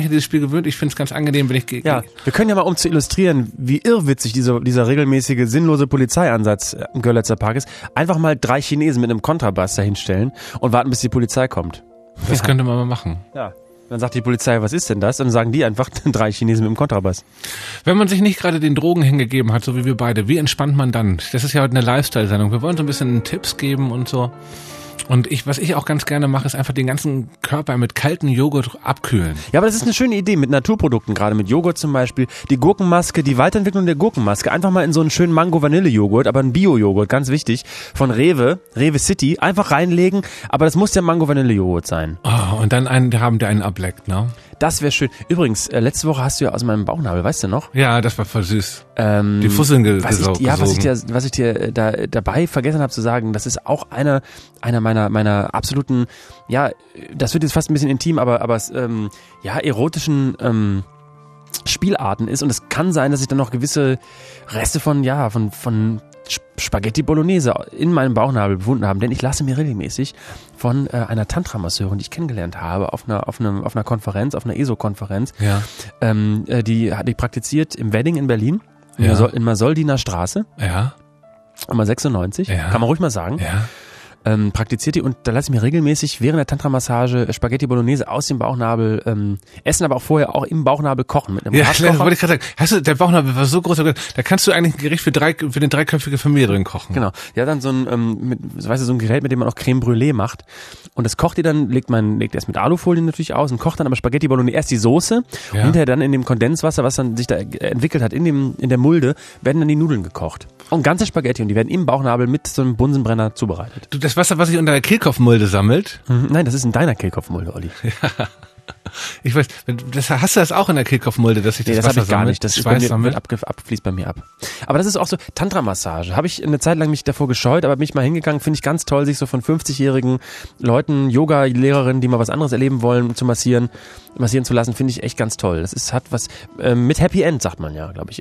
mich an dieses Spiel gewöhnt. Ich finde es ganz angenehm, wenn ich... Ja, wir können ja mal, um zu illustrieren, wie irrwitzig dieser regelmäßige, sinnlose Polizeieinsatz im Görlitzer Park ist, einfach mal 3 Chinesen mit einem Kontrabass dahinstellen und warten, bis die Polizei kommt. Das könnte man mal machen. Ja. Dann sagt die Polizei, was ist denn das? Und dann sagen die einfach 3 Chinesen mit dem Kontrabass. Wenn man sich nicht gerade den Drogen hingegeben hat, so wie wir beide, wie entspannt man dann? Das ist ja heute eine Lifestyle-Sendung. Wir wollen so ein bisschen Tipps geben und so. Und was ich auch ganz gerne mache, ist einfach den ganzen Körper mit kaltem Joghurt abkühlen. Ja, aber das ist eine schöne Idee mit Naturprodukten, gerade mit Joghurt zum Beispiel. Die Gurkenmaske, die Weiterentwicklung der Gurkenmaske, einfach mal in so einen schönen Mango-Vanille-Joghurt, aber ein Bio-Joghurt, ganz wichtig, von Rewe City, einfach reinlegen, aber das muss der Mango-Vanille-Joghurt sein. Oh, und dann einen haben, der einen ableckt, ne? Das wäre schön. Übrigens, letzte Woche hast du ja aus meinem Bauchnabel, weißt du noch? Ja, das war voll süß. Die Fusseln gesogen. Ja, was ich dir dabei vergessen habe zu sagen, das ist auch einer meiner absoluten, ja, das wird jetzt fast ein bisschen intim, aber erotischen Spielarten ist. Und es kann sein, dass ich dann noch gewisse Reste von Spaghetti Bolognese in meinem Bauchnabel befunden haben, denn ich lasse mir regelmäßig von einer Tantra-Masseurin, die ich kennengelernt habe, auf einer Konferenz, auf einer ESO-Konferenz, die praktiziert im Wedding in Berlin, in Masoldiner Straße, Nummer 96, kann man ruhig mal sagen. Ja. Praktiziert die und da lasse ich mir regelmäßig während der Tantra-Massage Spaghetti Bolognese aus dem Bauchnabel essen, aber auch vorher auch im Bauchnabel kochen mit einem Gaskocher. Wollte ich gerade sagen. Der Bauchnabel war so groß, da kannst du eigentlich ein Gericht für eine dreiköpfige Familie drin kochen. Genau. Ja, dann so ein Gerät, mit dem man auch Creme Brûlée macht. Und das kocht ihr dann, legt erst mit Alufolie natürlich aus und kocht dann aber Spaghetti Bolognese, erst die Soße und hinterher dann in dem Kondenswasser, was dann sich da entwickelt hat, in der Mulde, werden dann die Nudeln gekocht. Und ganze Spaghetti und die werden im Bauchnabel mit so einem Bunsenbrenner zubereitet. Das Wasser, was sich unter der Kehlkopfmulde sammelt? Nein, das ist in deiner Kehlkopfmulde, Olli. Ja. Ich weiß, hast du das auch in der Kehlkopfmulde, dass sich das Wasser sammelt? Gar nicht. Das fließt bei mir ab. Aber das ist auch so Tantra-Massage. Habe ich eine Zeit lang mich davor gescheut, aber bin ich mal hingegangen. Finde ich ganz toll, sich so von 50-jährigen Leuten, Yoga-Lehrerinnen, die mal was anderes erleben wollen, massieren zu lassen, finde ich echt ganz toll. Das hat was mit Happy End, sagt man ja, glaube ich,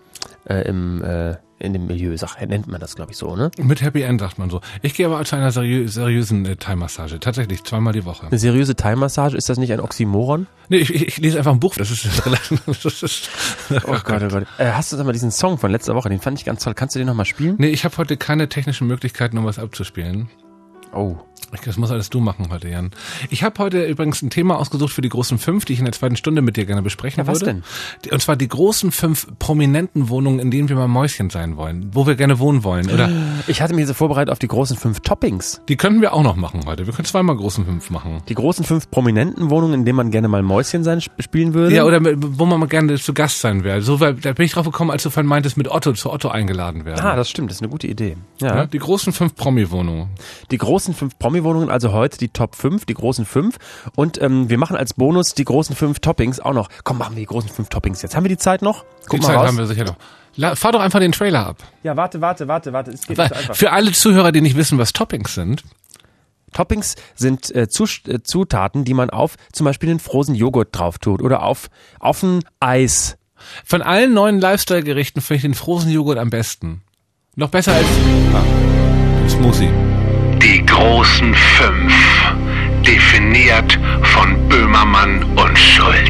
in dem Milieu, nennt man das, glaube ich, so, ne? Mit Happy End sagt man so. Ich gehe aber zu einer seriösen Thai-Massage. Tatsächlich, 2-mal die Woche. Eine seriöse Thai-Massage? Ist das nicht ein Oxymoron? Nee, ich lese einfach ein Buch. Das ist oh Gott. Hast du mal diesen Song von letzter Woche? Den fand ich ganz toll. Kannst du den nochmal spielen? Nee, ich habe heute keine technischen Möglichkeiten, um was abzuspielen. Oh. Das muss alles du machen heute, Jan. Ich habe heute übrigens ein Thema ausgesucht für die großen 5, die ich in der zweiten Stunde mit dir gerne besprechen würde. Was denn? Und zwar die großen 5 prominenten Wohnungen, in denen wir mal Mäuschen sein wollen, wo wir gerne wohnen wollen. Oder ich hatte mich so vorbereitet auf die großen 5 Toppings. Die könnten wir auch noch machen heute. Wir können 2-mal großen 5 machen. Die großen 5 prominenten Wohnungen, in denen man gerne mal Mäuschen sein spielen würde? Ja, oder wo man mal gerne zu Gast sein wäre. So, da bin ich drauf gekommen, als du vorhin meintest, zu Otto eingeladen werden. Ah, das stimmt. Das ist eine gute Idee. Ja, die großen 5 Promi-Wohnungen. Die großen 5 Promi-Wohnungen, also heute die Top 5, die großen 5. Und wir machen als Bonus die großen 5 Toppings auch noch. Komm, machen wir die großen 5 Toppings jetzt. Haben wir die Zeit noch? Guck mal raus. Haben wir sicher noch. Fahr doch einfach den Trailer ab. Ja, warte. Es geht einfach. Für alle Zuhörer, die nicht wissen, was Toppings sind. Toppings sind Zutaten, die man auf zum Beispiel den Frozen Joghurt drauf tut oder auf ein Eis. Von allen neuen Lifestyle-Gerichten finde ich den Frozen Joghurt am besten. Noch besser als Smoothie. Die großen 5, definiert von Böhmermann und Schulz.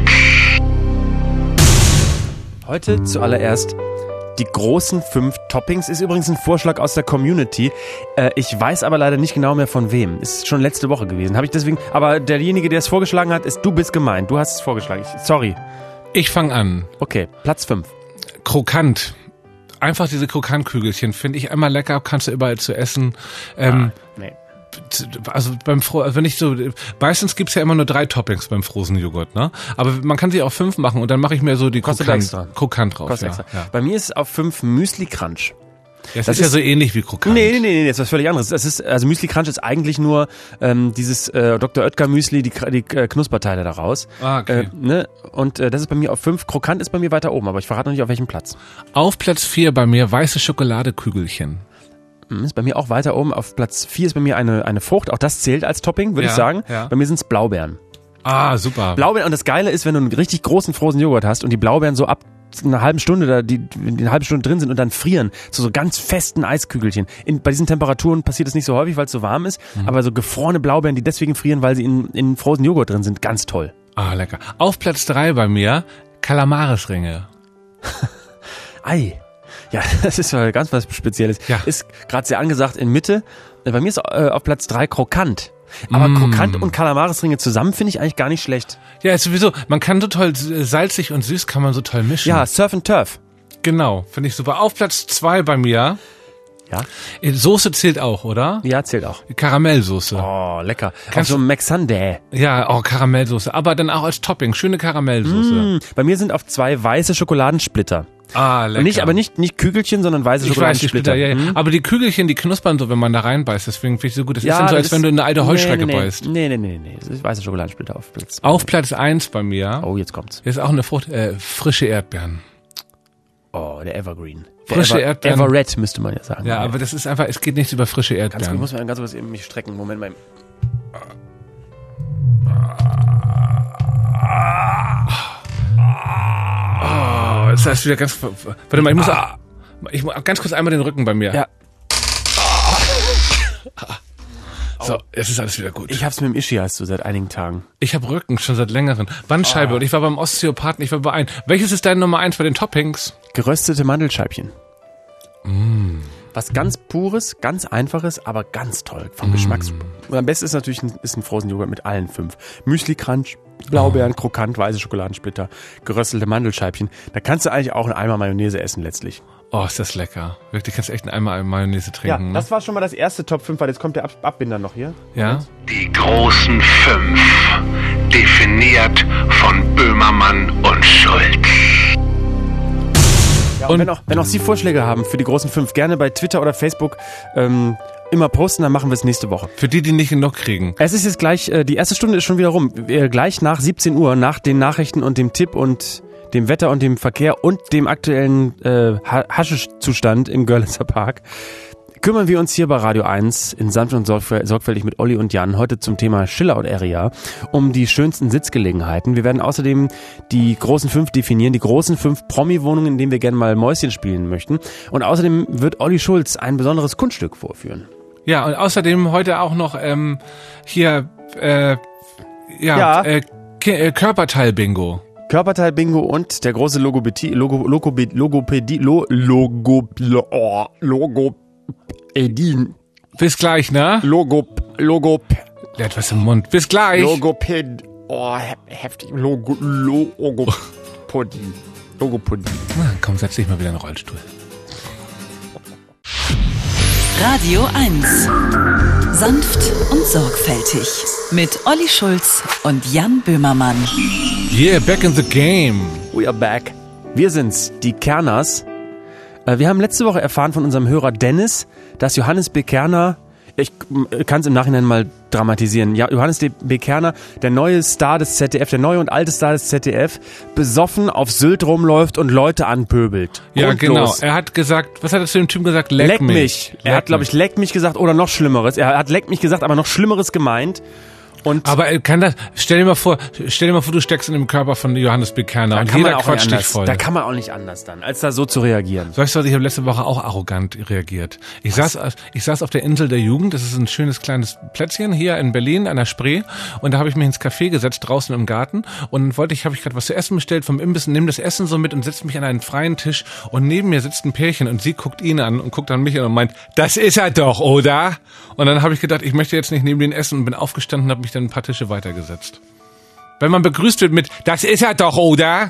Heute zuallererst die großen 5 Toppings. Ist übrigens ein Vorschlag aus der Community. Ich weiß aber leider nicht genau mehr von wem. Ist schon letzte Woche gewesen. Aber derjenige, der es vorgeschlagen hat, du bist gemeint. Du hast es vorgeschlagen. Sorry. Ich fange an. Okay, Platz 5. Krokant. Einfach diese Krokantkügelchen finde ich immer lecker, kannst du überall zu essen. Nee. Also meistens gibt's ja immer nur 3 Toppings beim Frozen Joghurt, ne? Aber man kann sie auch 5 machen und dann mache ich mir so die Krokant drauf. Ja. Bei mir ist es auf 5 Müsli Crunch. Das ist ja so ähnlich wie Krokant. Nee, das ist was völlig anderes. Also Müsli Crunch ist eigentlich nur dieses Dr. Oetker Müsli, die Knusperteile daraus. Ah, okay. Und das ist bei mir auf 5. Krokant ist bei mir weiter oben, aber ich verrate noch nicht auf welchem Platz. Auf Platz 4 bei mir weiße Schokoladekügelchen. Ist bei mir auch weiter oben. Auf Platz 4 ist bei mir eine Frucht. Auch das zählt als Topping, würde ich sagen. Ja. Bei mir sind es Blaubeeren. Ah, super. Blaubeeren. Und das Geile ist, wenn du einen richtig großen Frozen Joghurt hast und die Blaubeeren so ab einer halben Stunde die eine halbe Stunde drin sind und dann frieren zu so ganz festen Eiskügelchen. Bei diesen Temperaturen passiert das nicht so häufig, weil es so warm ist, aber so gefrorene Blaubeeren, die deswegen frieren, weil sie in Frozen Joghurt drin sind, ganz toll. Ah, lecker. Auf Platz 3 bei mir Kalamaresringe. Ei. Ja, das ist ja ganz was Spezielles. Ja. Ist gerade sehr angesagt in Mitte. Bei mir ist auf Platz 3 Krokant. Aber Krokant und Kalamaresringe zusammen finde ich eigentlich gar nicht schlecht. Ja, ist sowieso, man kann so toll salzig und süß kann man so toll mischen. Ja, Surf and Turf. Genau, finde ich super. Auf Platz 2 bei mir. Ja. Soße zählt auch, oder? Ja, zählt auch. Karamellsoße. Oh, lecker. Kannst so Mac Sundae. Ja, Karamellsoße. Aber dann auch als Topping. Schöne Karamellsoße. Bei mir sind auf 2 weiße Schokoladensplitter. Ah, lecker. Aber nicht Kügelchen, sondern weiße Schokoladensplitter. Ja. Aber die Kügelchen, die knuspern so, wenn man da reinbeißt. Deswegen finde ich so gut. Das ist dann so, als wenn du in eine alte Heuschrecke beißt. Nee. Das ist weiße Schokoladensplitter auf Platz 2. Auf Platz 1 bei mir. Oh, jetzt kommt's. Hier ist auch eine Frucht. Frische Erdbeeren. Oh, der Evergreen. Frische Erdbeeren. Everred müsste man ja sagen. Ja, aber das ist einfach, es geht nichts über frische Erdbeeren. Ich muss mal ganz kurz eben mich strecken. Moment mal. Das heißt wieder ganz. Warte mal, ich muss ganz kurz einmal den Rücken bei mir. Ja. So, jetzt ist alles wieder gut. Ich hab's mit dem Ischias so seit einigen Tagen. Ich habe Rücken schon seit längerem. Bandscheibe und ich war beim Osteopathen, ich war bei einem. Welches ist deine Nummer 1 bei den Toppings? Geröstete Mandelscheibchen. Was ganz Pures, ganz Einfaches, aber ganz toll vom Geschmacks. Und am besten ist natürlich ein Frozen Joghurt mit allen 5. Müsli Crunch, Blaubeeren, Krokant, weiße Schokoladensplitter, geröstelte Mandelscheibchen. Da kannst du eigentlich auch einen Eimer Mayonnaise essen letztlich. Oh, ist das lecker. Wirklich, kannst du echt einen Eimer Mayonnaise trinken. Ja, das war schon mal das erste Top 5, weil jetzt kommt der Abbinder noch hier. Ja. Die großen 5, definiert von Böhmermann und Schulz. Ja, und wenn auch Sie Vorschläge haben für die großen 5, gerne bei Twitter oder Facebook immer posten, dann machen wir es nächste Woche. Für die nicht genug kriegen. Es ist jetzt gleich, die erste Stunde ist schon wieder rum. Gleich nach 17 Uhr, nach den Nachrichten und dem Tipp und dem Wetter und dem Verkehr und dem aktuellen Haschischzustand im Görlitzer Park, kümmern wir uns hier bei Radio 1 in Sanft und Sorgfältig mit Olli und Jan heute zum Thema Chillout Area um die schönsten Sitzgelegenheiten. Wir werden außerdem die großen 5 definieren, die großen 5 Promi-Wohnungen, in denen wir gerne mal Mäuschen spielen möchten. Und außerdem wird Olli Schulz ein besonderes Kunststück vorführen. Ja, und außerdem heute auch noch Körperteil-Bingo. Körperteil-Bingo und der große Logopädie. Bis gleich, ne? Der hat was im Mund. Bis gleich. Logopädie. Oh, heftig. Logopädie. Na, komm, setz dich mal wieder in den Rollstuhl. Radio 1. Sanft und sorgfältig. Mit Olli Schulz und Jan Böhmermann. Yeah, back in the game. We are back. Wir sind's, die Kerners. Wir haben letzte Woche erfahren von unserem Hörer Dennis, dass Johannes B. Kerner, ich kann es im Nachhinein mal dramatisieren, ja, Johannes B. Kerner, der neue Star des ZDF, der neue und alte Star des ZDF, besoffen auf Sylt rumläuft und Leute anpöbelt. Ja, genau. Er hat gesagt, was hat er zu dem Typen gesagt? Leck mich. Er hat, glaube ich, leck mich gesagt oder noch Schlimmeres. Er hat leck mich gesagt, aber noch Schlimmeres gemeint. Aber stell dir mal vor, du steckst in dem Körper von Johannes B. Kerner und jeder quatscht dich voll. Da kann man auch nicht anders dann, als da so zu reagieren. Weißt du was, ich habe letzte Woche auch arrogant reagiert. Ich saß auf der Insel der Jugend, das ist ein schönes kleines Plätzchen hier in Berlin an der Spree, und da habe ich mich ins Café gesetzt, draußen im Garten, und habe ich gerade was zu essen bestellt vom Imbiss, nehme das Essen so mit und setze mich an einen freien Tisch, und neben mir sitzt ein Pärchen und sie guckt ihn an und guckt an mich an und meint, das ist er doch, oder? Und dann habe ich gedacht, ich möchte jetzt nicht neben denen essen und bin aufgestanden und habe mich dann ein paar Tische weitergesetzt. Wenn man begrüßt wird mit, das ist er doch, oder?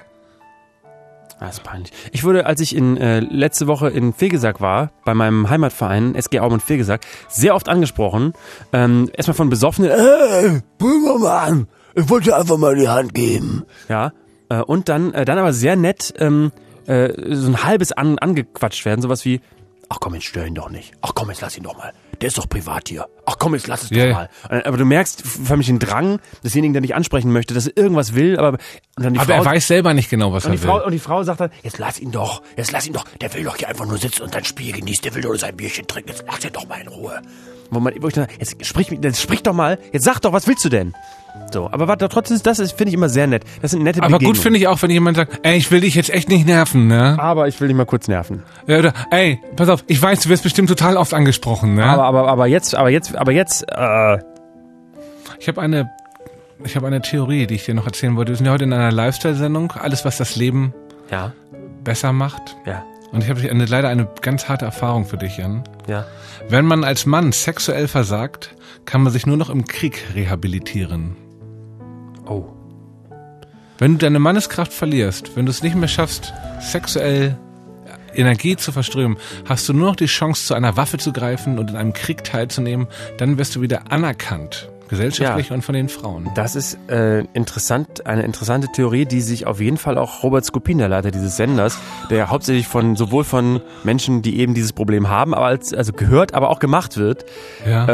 Das ist peinlich. Ich wurde, als ich letzte Woche in Fegesack war, bei meinem Heimatverein, SG Aumund Fegesack, sehr oft angesprochen, erstmal von Besoffenen, Böhmermann, ich wollte einfach mal die Hand geben. Ja, und dann aber sehr nett, so ein halbes angequatscht werden, sowas wie, ach komm, jetzt stör ihn doch nicht. Ach komm, jetzt lass ihn doch mal. Der ist doch privat hier. Ach komm, jetzt lass es doch mal. Aber du merkst förmlich den Drang desjenigen, der dich ansprechen möchte, dass er irgendwas will, aber er weiß selber nicht genau, was er will. Und die Frau sagt dann, jetzt lass ihn doch. Der will doch hier einfach nur sitzen und sein Spiel genießen. Der will nur sein Bierchen trinken. Jetzt lass ihn doch mal in Ruhe. Wo ich dann, jetzt sprich doch mal. Jetzt sag doch, was willst du denn? So, aber trotzdem, das finde ich immer sehr nett. Das sind nette Begegnungen. Aber gut finde ich auch, wenn jemand sagt, ey, ich will dich jetzt echt nicht nerven, ne? Aber ich will dich mal kurz nerven. Ja, oder, ey, pass auf, ich weiß, du wirst bestimmt total oft angesprochen, ne? Aber jetzt. Ich habe eine Ich habe eine Theorie, die ich dir noch erzählen wollte. Wir sind ja heute in einer Lifestyle-Sendung. Alles, was das Leben besser macht. Ja. Und ich habe leider eine ganz harte Erfahrung für dich, Jan. Ja. Wenn man als Mann sexuell versagt, kann man sich nur noch im Krieg rehabilitieren. Oh. Wenn du deine Manneskraft verlierst, wenn du es nicht mehr schaffst, sexuell Energie zu verströmen, hast du nur noch die Chance, zu einer Waffe zu greifen und in einem Krieg teilzunehmen, dann wirst du wieder anerkannt. Gesellschaftlich und von den Frauen. Das ist eine interessante Theorie, die sich auf jeden Fall auch Robert Skopin, der Leiter dieses Senders, der hauptsächlich sowohl von Menschen, die eben dieses Problem haben, aber also gehört, aber auch gemacht wird. Ja.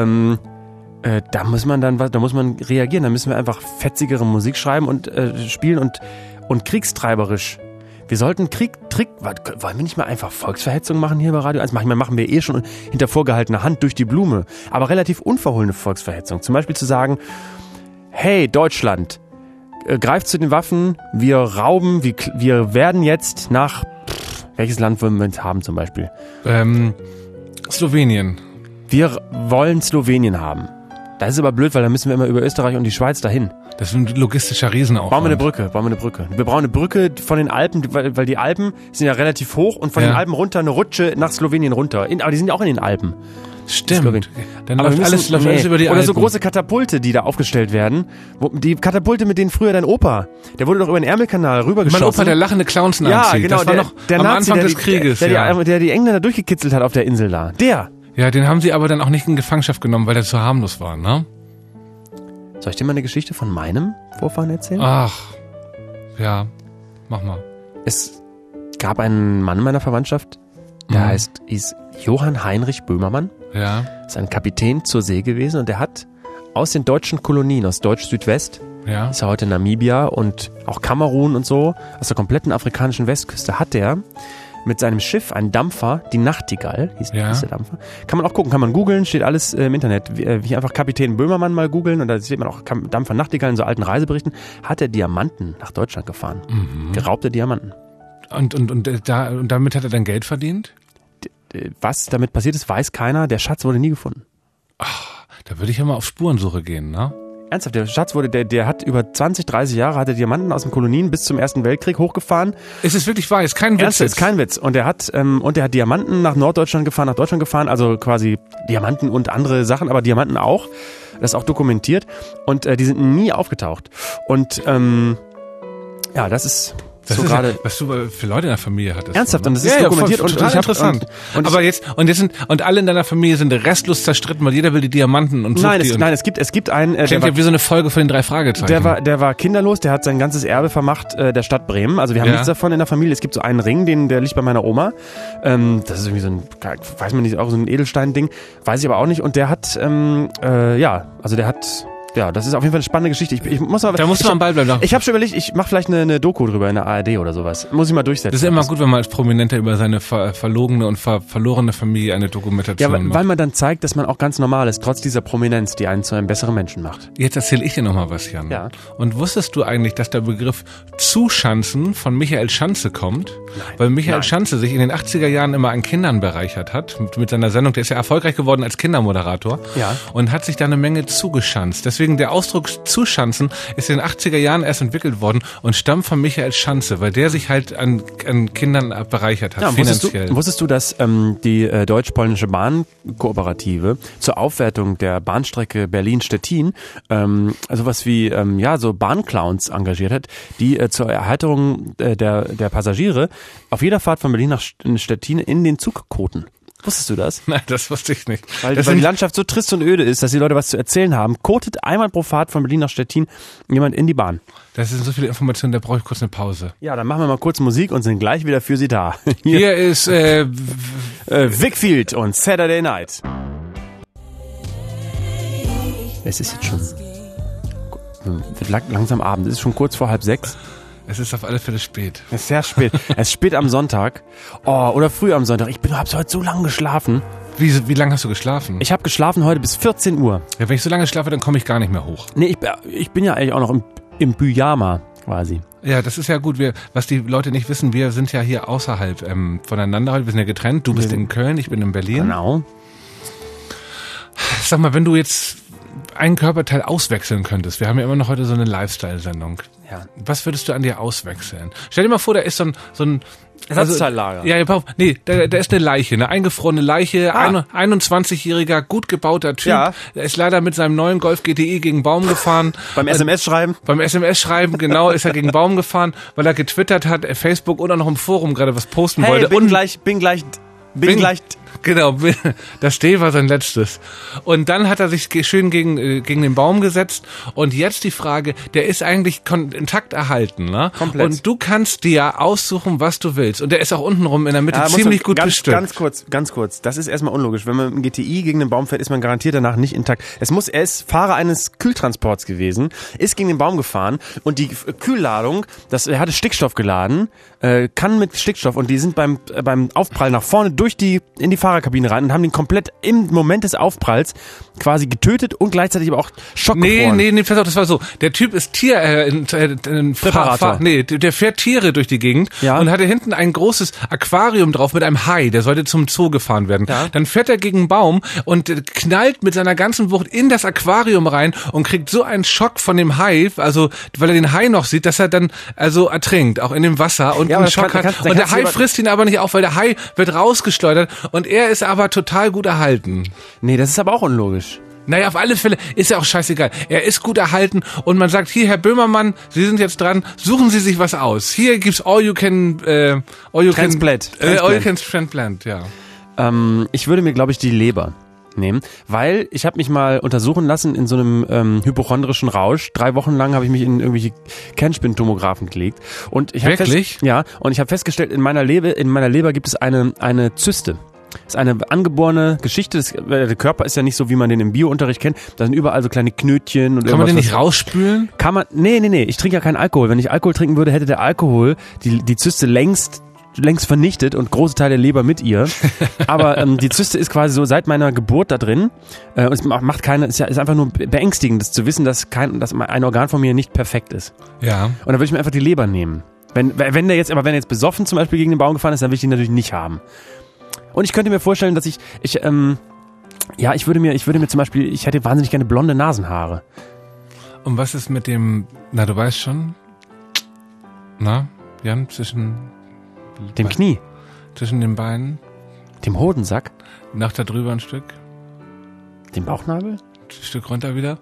Da muss man reagieren. Da müssen wir einfach fetzigere Musik schreiben und spielen und kriegstreiberisch. Wir sollten wollen wir nicht mal einfach Volksverhetzung machen hier bei Radio 1? Machen wir eh schon hinter vorgehaltener Hand durch die Blume. Aber relativ unverhohlene Volksverhetzung. Zum Beispiel zu sagen, hey Deutschland, greift zu den Waffen, wir rauben, wir werden jetzt nach, welches Land wollen wir jetzt haben zum Beispiel? Slowenien. Wir wollen Slowenien haben. Das ist aber blöd, weil dann müssen wir immer über Österreich und die Schweiz dahin. Das ist ein logistischer Riesenaufwand. Bauen wir eine Brücke. Wir brauchen eine Brücke von den Alpen, weil die Alpen sind ja relativ hoch und von den Alpen runter eine Rutsche nach Slowenien runter. Aber die sind ja auch in den Alpen. Stimmt. Dann läuft alles über die Alpen. Oder so große Katapulte, die da aufgestellt werden. Die Katapulte, mit denen früher dein Opa, der wurde doch über den Ärmelkanal rübergeschossen. Mein Opa, der lachende Clowns nachzieht. Ja, genau. Das war noch der am Nazi, Anfang des Krieges. Der die Engländer durchgekitzelt hat auf der Insel da. Ja, den haben sie aber dann auch nicht in Gefangenschaft genommen, weil der zu harmlos war, ne? Soll ich dir mal eine Geschichte von meinem Vorfahren erzählen? Ach, ja, mach mal. Es gab einen Mann in meiner Verwandtschaft, der hieß Johann Heinrich Böhmermann. Ja. Ist ein Kapitän zur See gewesen und der hat aus den deutschen Kolonien, aus Deutsch-Südwest, ist ja heute Namibia und auch Kamerun und so, aus der kompletten afrikanischen Westküste, hat der mit seinem Schiff, ein Dampfer, die Nachtigall, hieß der Dampfer. Kann man auch gucken, kann man googeln, steht alles im Internet. Wie einfach Kapitän Böhmermann mal googeln und da sieht man auch Dampfer Nachtigall in so alten Reiseberichten. Hat er Diamanten nach Deutschland gefahren. Geraubte Diamanten. Und damit hat er dann Geld verdient? Was damit passiert ist, weiß keiner. Der Schatz wurde nie gefunden. Ach, da würde ich ja mal auf Spurensuche gehen, ne? Ernsthaft, der Schatz der hat über 20, 30 Jahre hat er Diamanten aus den Kolonien bis zum Ersten Weltkrieg hochgefahren. Ist es wirklich wahr? Ist kein Witz? Ernsthaft, ist kein Witz. Und er hat Diamanten nach Deutschland gefahren, also quasi Diamanten und andere Sachen, aber Diamanten auch. Das ist auch dokumentiert. Und die sind nie aufgetaucht. Und das ist so gerade, was du für Leute in der Familie hattest. Ernsthaft, und das ist dokumentiert und interessant. Und alle in deiner Familie sind restlos zerstritten, weil jeder will die Diamanten und sucht die. Nein, es gibt einen. Klingt ja wie so eine Folge von den 3 Fragezeichen. Der war kinderlos, der hat sein ganzes Erbe vermacht der Stadt Bremen. Also wir haben nichts davon in der Familie. Es gibt so einen Ring, der liegt bei meiner Oma. Das ist irgendwie so ein, weiß man nicht, auch so ein Edelstein-Ding, weiß ich aber auch nicht. Und der hat, das ist auf jeden Fall eine spannende Geschichte. Da musst du am Ball bleiben. Ich habe schon überlegt, ich mache vielleicht eine Doku drüber in der ARD oder sowas. Muss ich mal durchsetzen. Das ist immer gut, wenn man als Prominenter über seine verlogene und verlorene Familie eine Dokumentation macht. Weil man dann zeigt, dass man auch ganz normal ist, trotz dieser Prominenz, die einen zu einem besseren Menschen macht. Jetzt erzähle ich dir nochmal was, Jan. Ja. Und wusstest du eigentlich, dass der Begriff Zuschanzen von Michael Schanze kommt? Nein. Weil Michael Schanze sich in den 80er Jahren immer an Kindern bereichert hat. Mit seiner Sendung, der ist ja erfolgreich geworden als Kindermoderator. Ja. Und hat sich da eine Menge zugeschanzt. Deswegen der Ausdruck Zuschanzen ist in den 80er Jahren erst entwickelt worden und stammt von Michael Schanze, weil der sich halt an Kindern bereichert hat, finanziell. Wusstest du, dass die deutsch-polnische Bahnkooperative zur Aufwertung der Bahnstrecke Berlin-Stettin sowas wie so Bahnclowns engagiert hat, die zur Erheiterung der Passagiere auf jeder Fahrt von Berlin nach Stettin in den Zug koten? Wusstest du das? Nein, das wusste ich nicht. Weil die Landschaft so trist und öde ist, dass die Leute was zu erzählen haben. Kotet einmal pro Fahrt von Berlin nach Stettin jemand in die Bahn. Das sind so viele Informationen, da brauche ich kurz eine Pause. Ja, dann machen wir mal kurz Musik und sind gleich wieder für Sie da. Hier ist Wickfield und Saturday Night. Es ist jetzt schon wird langsam Abend. Es ist schon kurz vor 5:30. Es ist auf alle Fälle spät. Es ist sehr spät. Es ist spät am Sonntag. Oder früh am Sonntag. Ich habe heute so lange geschlafen. Wie lange hast du geschlafen? Ich habe geschlafen heute bis 14 Uhr. Ja, wenn ich so lange schlafe, dann komme ich gar nicht mehr hoch. Nee, ich bin ja eigentlich auch noch im Pyjama quasi. Ja, das ist ja gut. Was die Leute nicht wissen, wir sind ja hier außerhalb voneinander heute. Wir sind ja getrennt. Du bist in Köln, ich bin in Berlin. Genau. Sag mal, wenn du jetzt einen Körperteil auswechseln könntest, wir haben ja immer noch heute so eine Lifestyle-Sendung. Ja. Was würdest du an dir auswechseln? Stell dir mal vor, da ist so ein Ersatzteillager. Da ist eine Leiche, eine eingefrorene Leiche, 21-jähriger, gut gebauter Typ. Ja. Der ist leider mit seinem neuen Golf GTI gegen einen Baum gefahren. Beim SMS-Schreiben? Beim SMS-Schreiben, genau, ist er gegen einen Baum gefahren, weil er getwittert hat, Facebook oder noch im Forum gerade was posten wollte. Bin gleich. Genau, das D war sein letztes. Und dann hat er sich schön gegen den Baum gesetzt. Und jetzt die Frage, der ist eigentlich intakt erhalten, ne? Komplett. Und du kannst dir aussuchen, was du willst. Und der ist auch untenrum in der Mitte ziemlich gut bestückt. Ganz kurz. Das ist erstmal unlogisch. Wenn man mit dem GTI gegen den Baum fährt, ist man garantiert danach nicht intakt. Er ist Fahrer eines Kühltransports gewesen, ist gegen den Baum gefahren und die Kühlladung, er hatte Stickstoff geladen, kann mit Stickstoff und die sind beim Aufprall nach vorne in die Fahrerkabine rein und haben den komplett im Moment des Aufpralls quasi getötet und gleichzeitig aber auch schockgefroren. Nee, pass auf, das war so. Der Typ ist Präparator. Der fährt Tiere durch die Gegend und hatte hinten ein großes Aquarium drauf mit einem Hai, der sollte zum Zoo gefahren werden. Ja. Dann fährt er gegen einen Baum und knallt mit seiner ganzen Wucht in das Aquarium rein und kriegt so einen Schock von dem Hai, also weil er den Hai noch sieht, dass er dann ertrinkt, auch in dem Wasser und einen Schock hat. Und der Hai frisst ihn aber nicht auf, weil der Hai wird rausgeschleudert und er ist aber total gut erhalten. Nee, das ist aber auch unlogisch. Naja, auf alle Fälle ist ja auch scheißegal. Er ist gut erhalten und man sagt, hier, Herr Böhmermann, Sie sind jetzt dran, suchen Sie sich was aus. Hier gibt's All You Can Transplant, ja. Ich würde mir, glaube ich, die Leber nehmen, weil ich habe mich mal untersuchen lassen in so einem hypochondrischen Rausch. 3 Wochen lang habe ich mich in irgendwelche Kernspintomographen gelegt und ich habe festgestellt, in meiner Leber gibt es eine Zyste. Das ist eine angeborene Geschichte. Der Körper ist ja nicht so, wie man den im Bio-Unterricht kennt. Da sind überall so kleine Knötchen und Kann man den nicht rausspülen? Nee. Ich trinke ja keinen Alkohol. Wenn ich Alkohol trinken würde, hätte der Alkohol die Zyste längst vernichtet und große Teile der Leber mit ihr. Aber die Zyste ist quasi so seit meiner Geburt da drin. Und es ist einfach nur beängstigend, das zu wissen, dass ein Organ von mir nicht perfekt ist. Ja. Und dann würde ich mir einfach die Leber nehmen. Wenn er jetzt besoffen zum Beispiel gegen den Baum gefahren ist, dann will ich ihn natürlich nicht haben. Und ich könnte mir vorstellen, dass ich würde mir zum Beispiel, ich hätte wahnsinnig gerne blonde Nasenhaare. Und was ist mit dem, du weißt schon, Jan, zwischen dem Knie, zwischen den Beinen, dem Hodensack, noch da drüber ein Stück, dem Bauchnabel, ein Stück runter wieder.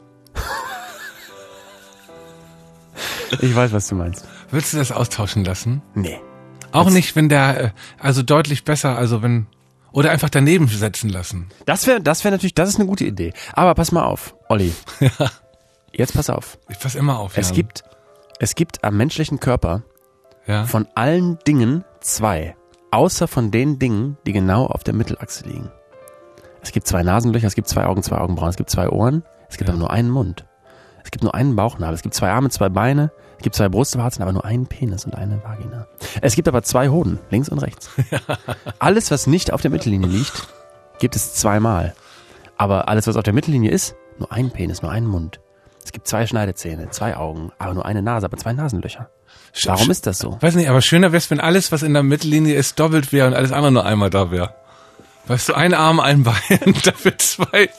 Ich weiß, was du meinst. Willst du das austauschen lassen? Nee. Auch nicht, wenn der, deutlich besser, oder einfach daneben setzen lassen. Das wäre natürlich, das ist eine gute Idee. Aber pass mal auf, Olli. Ja. Jetzt pass auf. Ich pass immer auf, Jan. Es gibt am menschlichen Körper von allen Dingen 2. Außer von den Dingen, die genau auf der Mittelachse liegen. Es gibt 2 Nasenlöcher, es gibt 2 Augen, 2 Augenbrauen, es gibt 2 Ohren, es gibt aber nur einen Mund. Es gibt nur einen Bauchnabel, es gibt 2 Arme, 2 Beine, es gibt 2 Brustwarzen, aber nur einen Penis und eine Vagina. Es gibt aber 2 Hoden, links und rechts. Alles, was nicht auf der Mittellinie liegt, gibt es 2 Mal. Aber alles, was auf der Mittellinie ist, nur ein Penis, nur einen Mund. Es gibt 2 Schneidezähne, 2 Augen, aber nur eine Nase, aber 2 Nasenlöcher. Warum ist das so? Weiß nicht, aber schöner wäre es, wenn alles, was in der Mittellinie ist, doppelt wäre und alles andere nur einmal da wäre. Weißt du, ein Arm, ein Bein, dafür 2...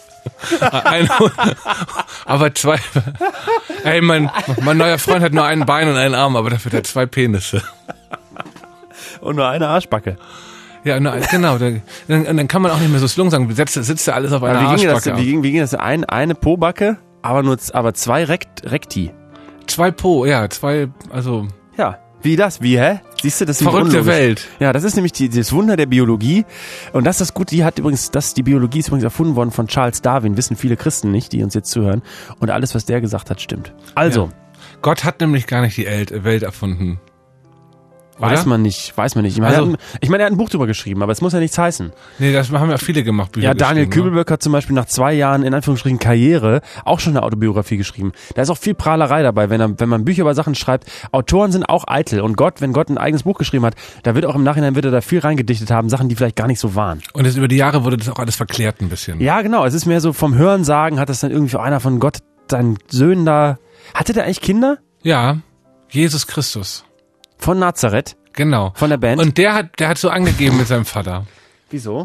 aber 2. Ey, mein neuer Freund hat nur ein Bein und einen Arm, aber dafür hat er 2 Penisse. Und nur eine Arschbacke. Ja, genau. Dann kann man auch nicht mehr so Slung sagen. Sitzt ja alles auf einer Arschbacke. Wie ging das? Eine Po-Backe, aber 2 Rekti. 2 Po, ja, 2, also. Ja. Wie das? Wie, hä? Siehst du, das ist verrückte Welt. Ja, das ist nämlich das Wunder der Biologie. Und das ist gut, die Biologie ist übrigens erfunden worden von Charles Darwin, wissen viele Christen nicht, die uns jetzt zuhören. Und alles, was der gesagt hat, stimmt. Also. Ja. Gott hat nämlich gar nicht die Welt erfunden. Oder? Weiß man nicht. Ich meine, er hat ein Buch drüber geschrieben, aber es muss ja nichts heißen. Nee, das haben ja viele gemacht, Bücher. Ja, Daniel Kübelberg hat zum Beispiel nach 2 Jahren, in Anführungsstrichen, Karriere, auch schon eine Autobiografie geschrieben. Da ist auch viel Prahlerei dabei, wenn man Bücher über Sachen schreibt. Autoren sind auch eitel und wenn Gott ein eigenes Buch geschrieben hat, da wird auch im Nachhinein da viel reingedichtet haben, Sachen, die vielleicht gar nicht so waren. Und über die Jahre wurde das auch alles verklärt ein bisschen. Ja, genau. Es ist mehr so vom Hörensagen, hat das dann irgendwie einer von Gott, seinen Söhnen da, hatte der eigentlich Kinder? Ja, Jesus Christus. Von Nazareth? Genau. Von der Band? Und der hat so angegeben mit seinem Vater. Wieso?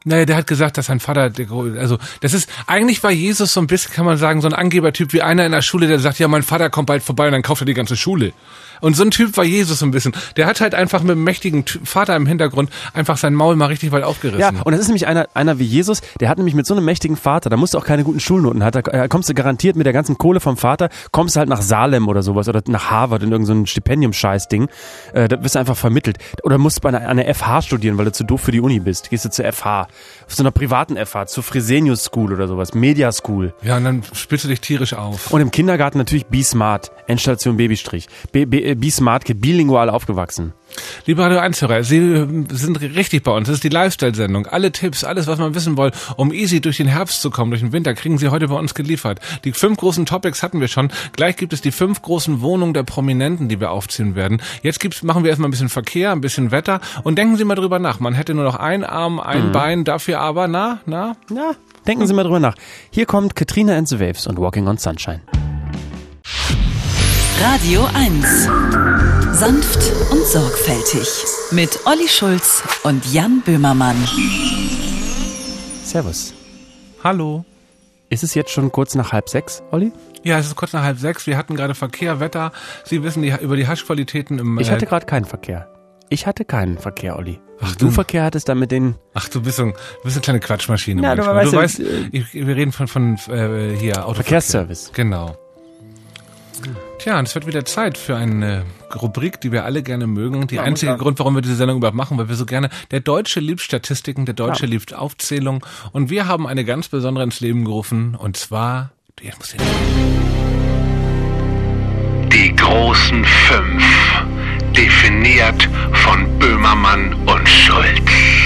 Naja, der hat gesagt, dass sein Vater, also das ist, eigentlich war Jesus so ein bisschen, kann man sagen, so ein Angebertyp wie einer in der Schule, der sagt, ja, mein Vater kommt bald vorbei und dann kauft er die ganze Schule. Und so ein Typ war Jesus so ein bisschen. Der hat halt einfach mit einem mächtigen Vater im Hintergrund einfach sein Maul mal richtig weit aufgerissen. Ja, und das ist nämlich einer wie Jesus, der hat nämlich mit so einem mächtigen Vater, da musst du auch keine guten Schulnoten haben, da kommst du garantiert mit der ganzen Kohle vom Vater, kommst du halt nach Salem oder sowas oder nach Harvard in irgendein so Stipendium-Scheiß-Ding, da wirst du einfach vermittelt. Oder musst bei einer FH studieren, weil du zu doof für die Uni bist. Gehst du zur FH, auf so einer privaten FH, zur Fresenius School oder sowas, Media School. Ja, und dann spielst du dich tierisch auf. Und im Kindergarten natürlich Be Smart, Endstation Babystrich. Be Smart, bilingual aufgewachsen. Liebe Radio 1-Hörer, Sie sind richtig bei uns. Das ist die Lifestyle-Sendung. Alle Tipps, alles, was man wissen will, um easy durch den Herbst zu kommen, durch den Winter, kriegen Sie heute bei uns geliefert. Die 5 großen Topics hatten wir schon. Gleich gibt es die 5 großen Wohnungen der Prominenten, die wir aufziehen werden. Jetzt machen wir erstmal ein bisschen Verkehr, ein bisschen Wetter und denken Sie mal drüber nach. Man hätte nur noch einen Arm, ein Bein, dafür aber, denken Sie mal drüber nach. Hier kommt Katrina and the Waves und Walking on Sunshine. Radio 1. Sanft und sorgfältig. Mit Olli Schulz und Jan Böhmermann. Servus. Hallo. Ist es jetzt schon kurz nach 5:30, Olli? Ja, es ist kurz nach 5:30. Wir hatten gerade Verkehr, Wetter. Sie wissen über die Haschqualitäten im... Ich hatte gerade keinen Verkehr. Olli. Ach, du Verkehr hattest dann mit den... Ach, du bist eine kleine Quatschmaschine. Ja, manchmal. Du weißt, wir reden von hier Autoverkehr. Verkehrsservice. Genau. Tja, und es wird wieder Zeit für eine Rubrik, die wir alle gerne mögen. Der einzige Grund, warum wir diese Sendung überhaupt machen, weil wir so gerne, der Deutsche liebt Statistiken, der Deutsche liebt Aufzählung. Und wir haben eine ganz besondere ins Leben gerufen. Und zwar, die großen 5. Definiert von Böhmermann und Schulz.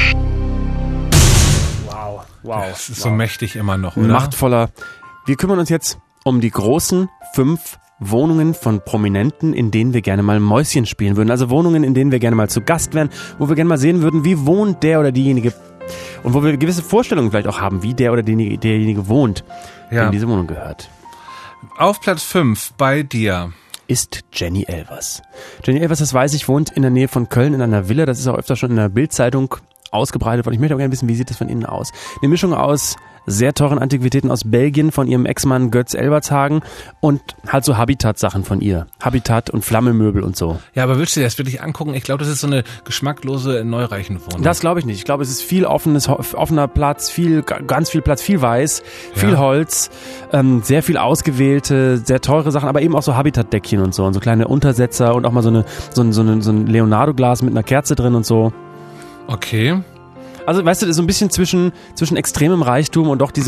Wow. Das ist so mächtig immer noch, oder? Machtvoller. Wir kümmern uns jetzt um die großen 5 Wohnungen von Prominenten, in denen wir gerne mal Mäuschen spielen würden. Also Wohnungen, in denen wir gerne mal zu Gast wären, wo wir gerne mal sehen würden, wie wohnt der oder diejenige und wo wir gewisse Vorstellungen vielleicht auch haben, wie der oder derjenige wohnt, dem diese Wohnung gehört. Auf Platz 5 bei dir ist Jenny Elvers. Jenny Elvers, das weiß ich, wohnt in der Nähe von Köln in einer Villa. Das ist auch öfter schon in der Bild-Zeitung ausgebreitet worden. Ich möchte auch gerne wissen, wie sieht das von innen aus? Eine Mischung aus sehr teuren Antiquitäten aus Belgien von ihrem Ex-Mann Götz Elbertshagen und halt so Habitat-Sachen von ihr. Habitat und Flammelmöbel und so. Ja, aber willst du dir das wirklich angucken? Ich glaube, das ist so eine geschmacklose Neureichenwohnung. Das glaube ich nicht. Ich glaube, es ist viel offener Platz, ganz viel Platz, viel Weiß, viel Holz, sehr viel ausgewählte, sehr teure Sachen, aber eben auch so Habitat-Deckchen und so kleine Untersetzer und auch mal so ein Leonardo-Glas mit einer Kerze drin und so. Okay. Also, weißt du, das ist so ein bisschen zwischen extremem Reichtum und doch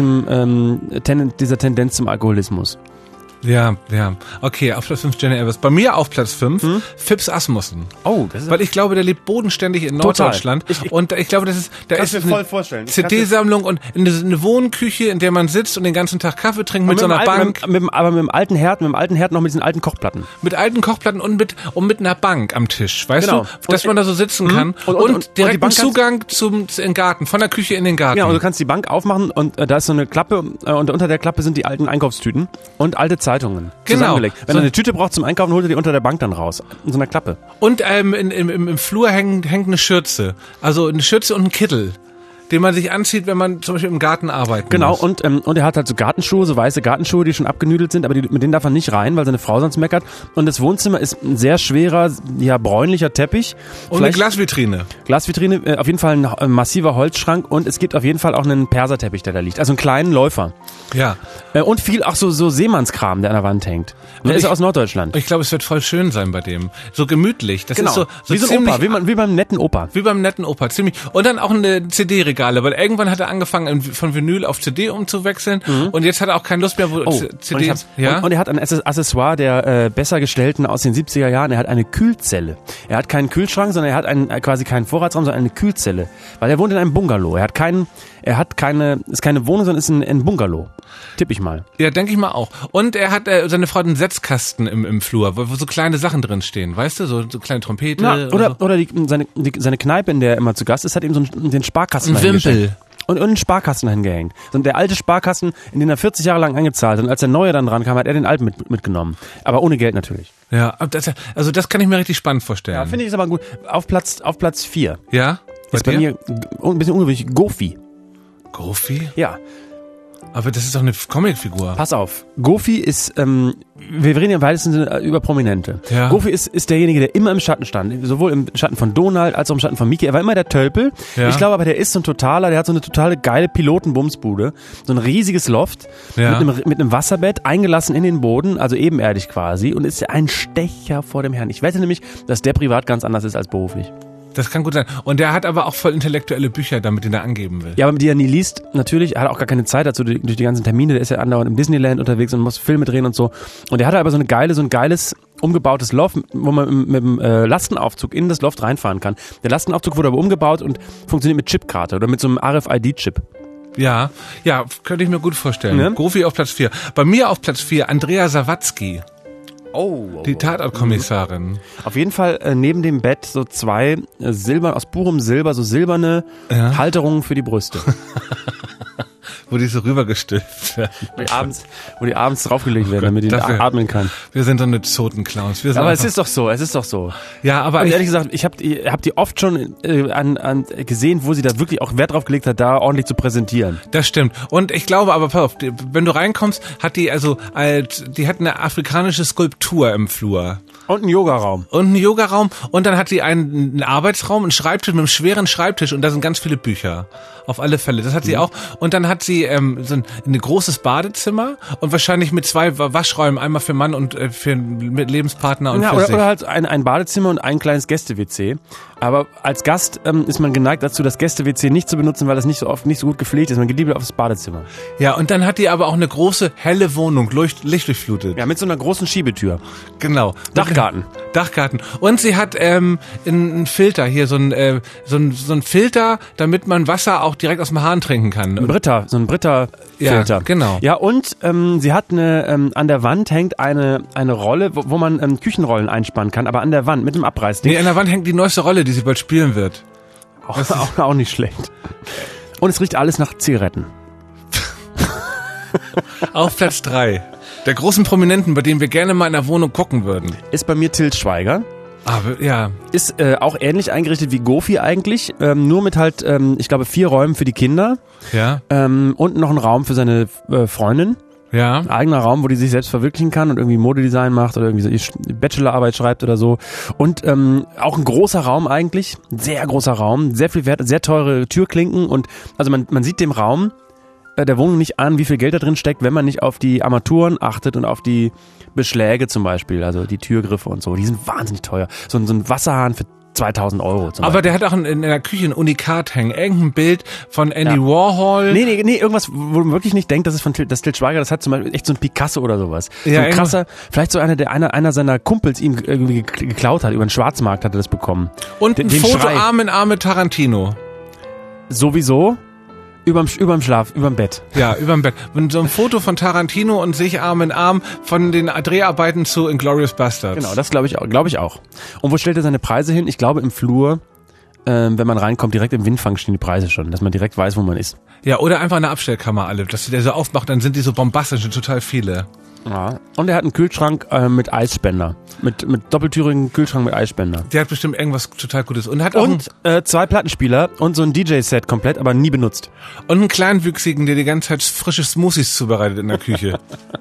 dieser Tendenz zum Alkoholismus. Ja. Okay, auf Platz 5 Jenny Elvers. Bei mir auf Platz 5 Phipps Asmussen. Oh, das ist... Weil ich glaube, der lebt bodenständig in Norddeutschland. Und ich glaube, da ist eine CD-Sammlung und eine Wohnküche, in der man sitzt und den ganzen Tag Kaffee trinkt mit so einer Bank. Aber mit dem alten Herd noch mit diesen alten Kochplatten. Mit alten Kochplatten und mit einer Bank am Tisch, weißt du? Dass man da so sitzen kann. Und direkt einen Zugang zum Garten, von der Küche in den Garten. Ja, und du kannst die Bank aufmachen und da ist so eine Klappe und unter der Klappe sind die alten Einkaufstüten und alte Zeitungen zusammengelegt. Wenn du eine Tüte brauchst zum Einkaufen, holt er die unter der Bank dann raus. In so einer Klappe. Und im Flur hängt eine Schürze. Also eine Schürze und ein Kittel, den man sich anzieht, wenn man zum Beispiel im Garten arbeitet. Genau, muss. Und er hat halt so Gartenschuhe, so weiße Gartenschuhe, die schon abgenüdelt sind, aber mit denen darf er nicht rein, weil seine Frau sonst meckert. Und das Wohnzimmer ist ein sehr schwerer, bräunlicher Teppich. Und eine Glasvitrine. Auf jeden Fall ein massiver Holzschrank und es gibt auf jeden Fall auch einen Perserteppich, der da liegt. Also einen kleinen Läufer. Ja. Und viel auch so Seemannskram, der an der Wand hängt. Der ist aus Norddeutschland. Ich glaube, es wird voll schön sein bei dem. So gemütlich. Das ist so wie so ein Opa, wie beim netten Opa. Wie beim netten Opa, ziemlich. Und dann auch eine CD-Regale, weil irgendwann hat er angefangen, von Vinyl auf CD umzuwechseln und jetzt hat er auch keine Lust mehr, CDs. Und er hat ein Accessoire der besser gestellten aus den 70er Jahren. Er hat eine Kühlzelle. Er hat keinen Kühlschrank, sondern er hat quasi keinen Vorratsraum, sondern eine Kühlzelle. Weil er wohnt in einem Bungalow. Ist keine Wohnung, sondern ist ein Bungalow. Tipp ich mal. Ja, denke ich mal auch. Und er hat seine Frau einen Setzkasten im Flur, wo so kleine Sachen drin stehen, weißt du? So kleine Trompete. Ja, oder seine Kneipe, in der er immer zu Gast ist, hat eben den Sparkasten. Ein Wimpel. Und einen Sparkasten hingehängt. Und der alte Sparkasten, in den er 40 Jahre lang eingezahlt hat. Und als der neue dann dran kam, hat er den alten mitgenommen. Aber ohne Geld natürlich. Ja, das kann ich mir richtig spannend vorstellen. Ja, finde ich aber gut. Auf Platz 4. Ja? Ist bei mir ein bisschen ungewöhnlich Goofy. Goofy? Ja. Aber das ist doch eine Comicfigur. Pass auf. Goofy ist, wir reden ja im weitesten Sinne über Prominente. Ja. Goofy ist derjenige, der immer im Schatten stand. Sowohl im Schatten von Donald als auch im Schatten von Mickey. Er war immer der Tölpel. Ja. Ich glaube aber, der ist so ein totaler, der hat so eine totale geile Pilotenbumsbude. So ein riesiges Loft mit einem Wasserbett, eingelassen in den Boden, also ebenerdig quasi. Und ist ein Stecher vor dem Herrn. Ich wette nämlich, dass der privat ganz anders ist als beruflich. Das kann gut sein. Und der hat aber auch voll intellektuelle Bücher, damit ihn er angeben will. Ja, aber die er nie liest, natürlich. Er hat auch gar keine Zeit dazu, durch die ganzen Termine. Der ist ja andauernd im Disneyland unterwegs und muss Filme drehen und so. Und er hatte aber so ein geiles, umgebautes Loft, wo man mit dem Lastenaufzug in das Loft reinfahren kann. Der Lastenaufzug wurde aber umgebaut und funktioniert mit Chipkarte oder mit so einem RFID-Chip. Ja, könnte ich mir gut vorstellen. Ja? Goofy auf Platz 4. Bei mir auf Platz 4 Andrea Sawatzki. Die Tatortkommissarin. Auf jeden Fall neben dem Bett so zwei aus purem Silber, so silberne Halterungen für die Brüste. Wo die so rübergestülpt werden. Wo die abends draufgelegt werden, damit die atmen kann. Wir sind so eine Zotenclowns. Aber es ist doch so. Ja, aber ehrlich gesagt, ich hab die oft schon gesehen, wo sie da wirklich auch Wert drauf gelegt hat, da ordentlich zu präsentieren. Das stimmt. Und ich glaube aber, pass auf, wenn du reinkommst, hat die die hat eine afrikanische Skulptur im Flur. Und einen Yogaraum. Und dann hat sie einen Arbeitsraum, einen Schreibtisch mit einem schweren Schreibtisch und da sind ganz viele Bücher. Auf alle Fälle. Das hat sie auch. Und dann hat sie so ein großes Badezimmer und wahrscheinlich mit 2 Waschräumen, einmal für Mann und mit Lebenspartner und für sich. Oder halt ein Badezimmer und ein kleines Gäste-WC. Aber als Gast ist man geneigt dazu, das Gäste-WC nicht zu benutzen, weil das nicht so gut gepflegt ist. Man geht lieber aufs Badezimmer. Ja, und dann hat die aber auch eine große, helle Wohnung, lichtdurchflutet. Ja, mit so einer großen Schiebetür. Genau. Dachgarten. Und sie hat einen Filter hier, so ein Filter, damit man Wasser auch direkt aus dem Hahn trinken kann. So ein Brita-Filter. Ja, genau. Ja, und sie hat an der Wand hängt eine Rolle, wo man Küchenrollen einspannen kann, aber an der Wand mit einem Abreißding. Nee, an der Wand hängt die neueste Rolle, die sie bald spielen wird. Auch nicht schlecht. Und es riecht alles nach Zigaretten. Auf Platz 3. Der großen Prominenten, bei dem wir gerne mal in der Wohnung gucken würden. Ist bei mir Til Schweiger. Aber, ja. Ist auch ähnlich eingerichtet wie Goofy eigentlich, nur mit halt, ich glaube, 4 Räumen für die Kinder. Ja. Und noch einen Raum für seine Freundin. Ja. Ein eigener Raum, wo die sich selbst verwirklichen kann und irgendwie Modedesign macht oder irgendwie so Bachelorarbeit schreibt oder so. Und auch ein großer Raum eigentlich, sehr großer Raum, sehr viel Wert, sehr teure Türklinken und also man sieht dem Raum der Wohnung nicht an, wie viel Geld da drin steckt, wenn man nicht auf die Armaturen achtet und auf die Beschläge zum Beispiel, also die Türgriffe und so. Die sind wahnsinnig teuer. So ein Wasserhahn für 2.000 € zum Beispiel. Aber der hat auch in der Küche ein Unikat hängen. Irgendein Bild von Andy Warhol. Nee, irgendwas, wo man wirklich nicht denkt, dass Til Schweiger, das hat zum Beispiel echt so ein Picasso oder sowas. Ja, so ein krasser, vielleicht so einer seiner Kumpels ihm irgendwie geklaut hat. Über den Schwarzmarkt hat er das bekommen. Und ein Foto Arm in Arm mit Tarantino. Sowieso. Überm Bett. Ja, überm Bett. Und so ein Foto von Tarantino und sich Arm in Arm von den Dreharbeiten zu Inglourious Basterds. Genau, das glaube ich auch. Und wo stellt er seine Preise hin? Ich glaube im Flur, wenn man reinkommt, direkt im Windfang stehen die Preise schon, dass man direkt weiß, wo man ist. Ja, oder einfach eine Abstellkammer alle, dass der so aufmacht, dann sind die so bombastisch, total viele. Ja. Und er hat einen Kühlschrank mit Eisspender. Mit doppeltürigen Kühlschrank mit Eisspender. Der hat bestimmt irgendwas total Gutes. Und hat auch 2 Plattenspieler und so ein DJ-Set komplett, aber nie benutzt. Und einen Kleinwüchsigen, der die ganze Zeit frische Smoothies zubereitet in der Küche.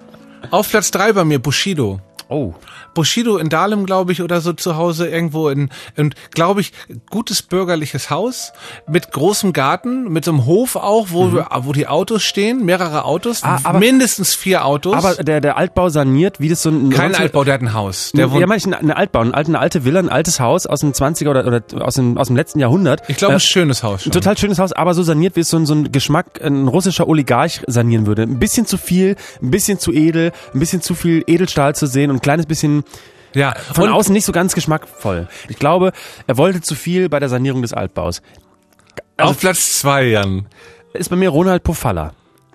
Auf Platz 3 bei mir Bushido. Oh. Bushido in Dahlem, glaube ich, oder so zu Hause irgendwo in glaube ich, gutes bürgerliches Haus mit großem Garten, mit so einem Hof auch, wo die Autos stehen, mehrere Autos, mindestens 4 Autos. Aber der Altbau saniert, wie das so ein... Kein Altbau, der hat ein Haus. Ja, meine ich, eine Altbau, eine alte Villa, ein altes Haus aus den 20er oder aus dem letzten Jahrhundert. Ich glaube, ein schönes Haus schon. Ein total schönes Haus, aber so saniert, wie es so ein Geschmack, ein russischer Oligarch sanieren würde. Ein bisschen zu viel, ein bisschen zu edel, ein bisschen zu viel Edelstahl zu sehen und ein kleines bisschen... Ja, von außen nicht so ganz geschmackvoll. Ich glaube, er wollte zu viel bei der Sanierung des Altbaus. Also auf Platz 2, Jan. Ist bei mir Ronald Pofalla.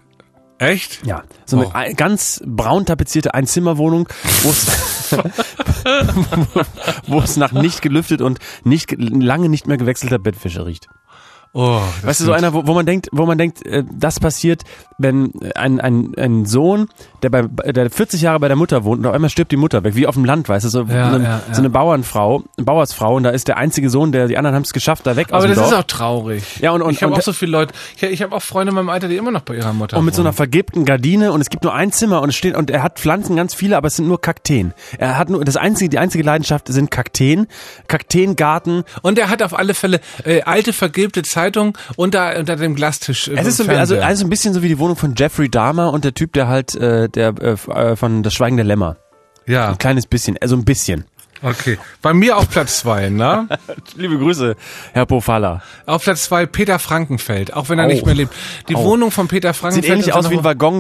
Echt? Ja. So eine ganz braun tapezierte Einzimmerwohnung, wo es nach nicht gelüftet und lange nicht mehr gewechselter Bettwäsche riecht. Oh, weißt du, so einer, wo man denkt, das passiert, wenn ein Sohn, der 40 Jahre bei der Mutter wohnt und auf einmal stirbt die Mutter weg, wie auf dem Land, weißt du, so eine Bauersfrau, und da ist der einzige Sohn, die anderen haben es geschafft, da weg aus dem Dorf. Aber das ist auch traurig. Ja, und ich habe auch so viele Leute, ich habe auch Freunde in meinem Alter, die immer noch bei ihrer Mutter wohnen. Und mit so einer vergilbten Gardine und es gibt nur ein Zimmer und er hat Pflanzen, ganz viele, aber es sind nur Kakteen. Er hat nur, die einzige Leidenschaft sind Kakteengarten. Und er hat auf alle Fälle alte vergilbte Zeitung unter dem Glastisch. Es ist so, also ein bisschen so wie die Wohnung von Jeffrey Dahmer und der Typ, der halt von Das Schweigen der Lämmer. Ja. Ein kleines bisschen, also ein bisschen. Okay. Bei mir auf Platz 2, ne? Liebe Grüße, Herr Pofalla. Auf Platz 2 Peter Frankenfeld, auch wenn er nicht mehr lebt. Die Wohnung von Peter Frankenfeld. Sieht ähnlich aus wie ein Waggon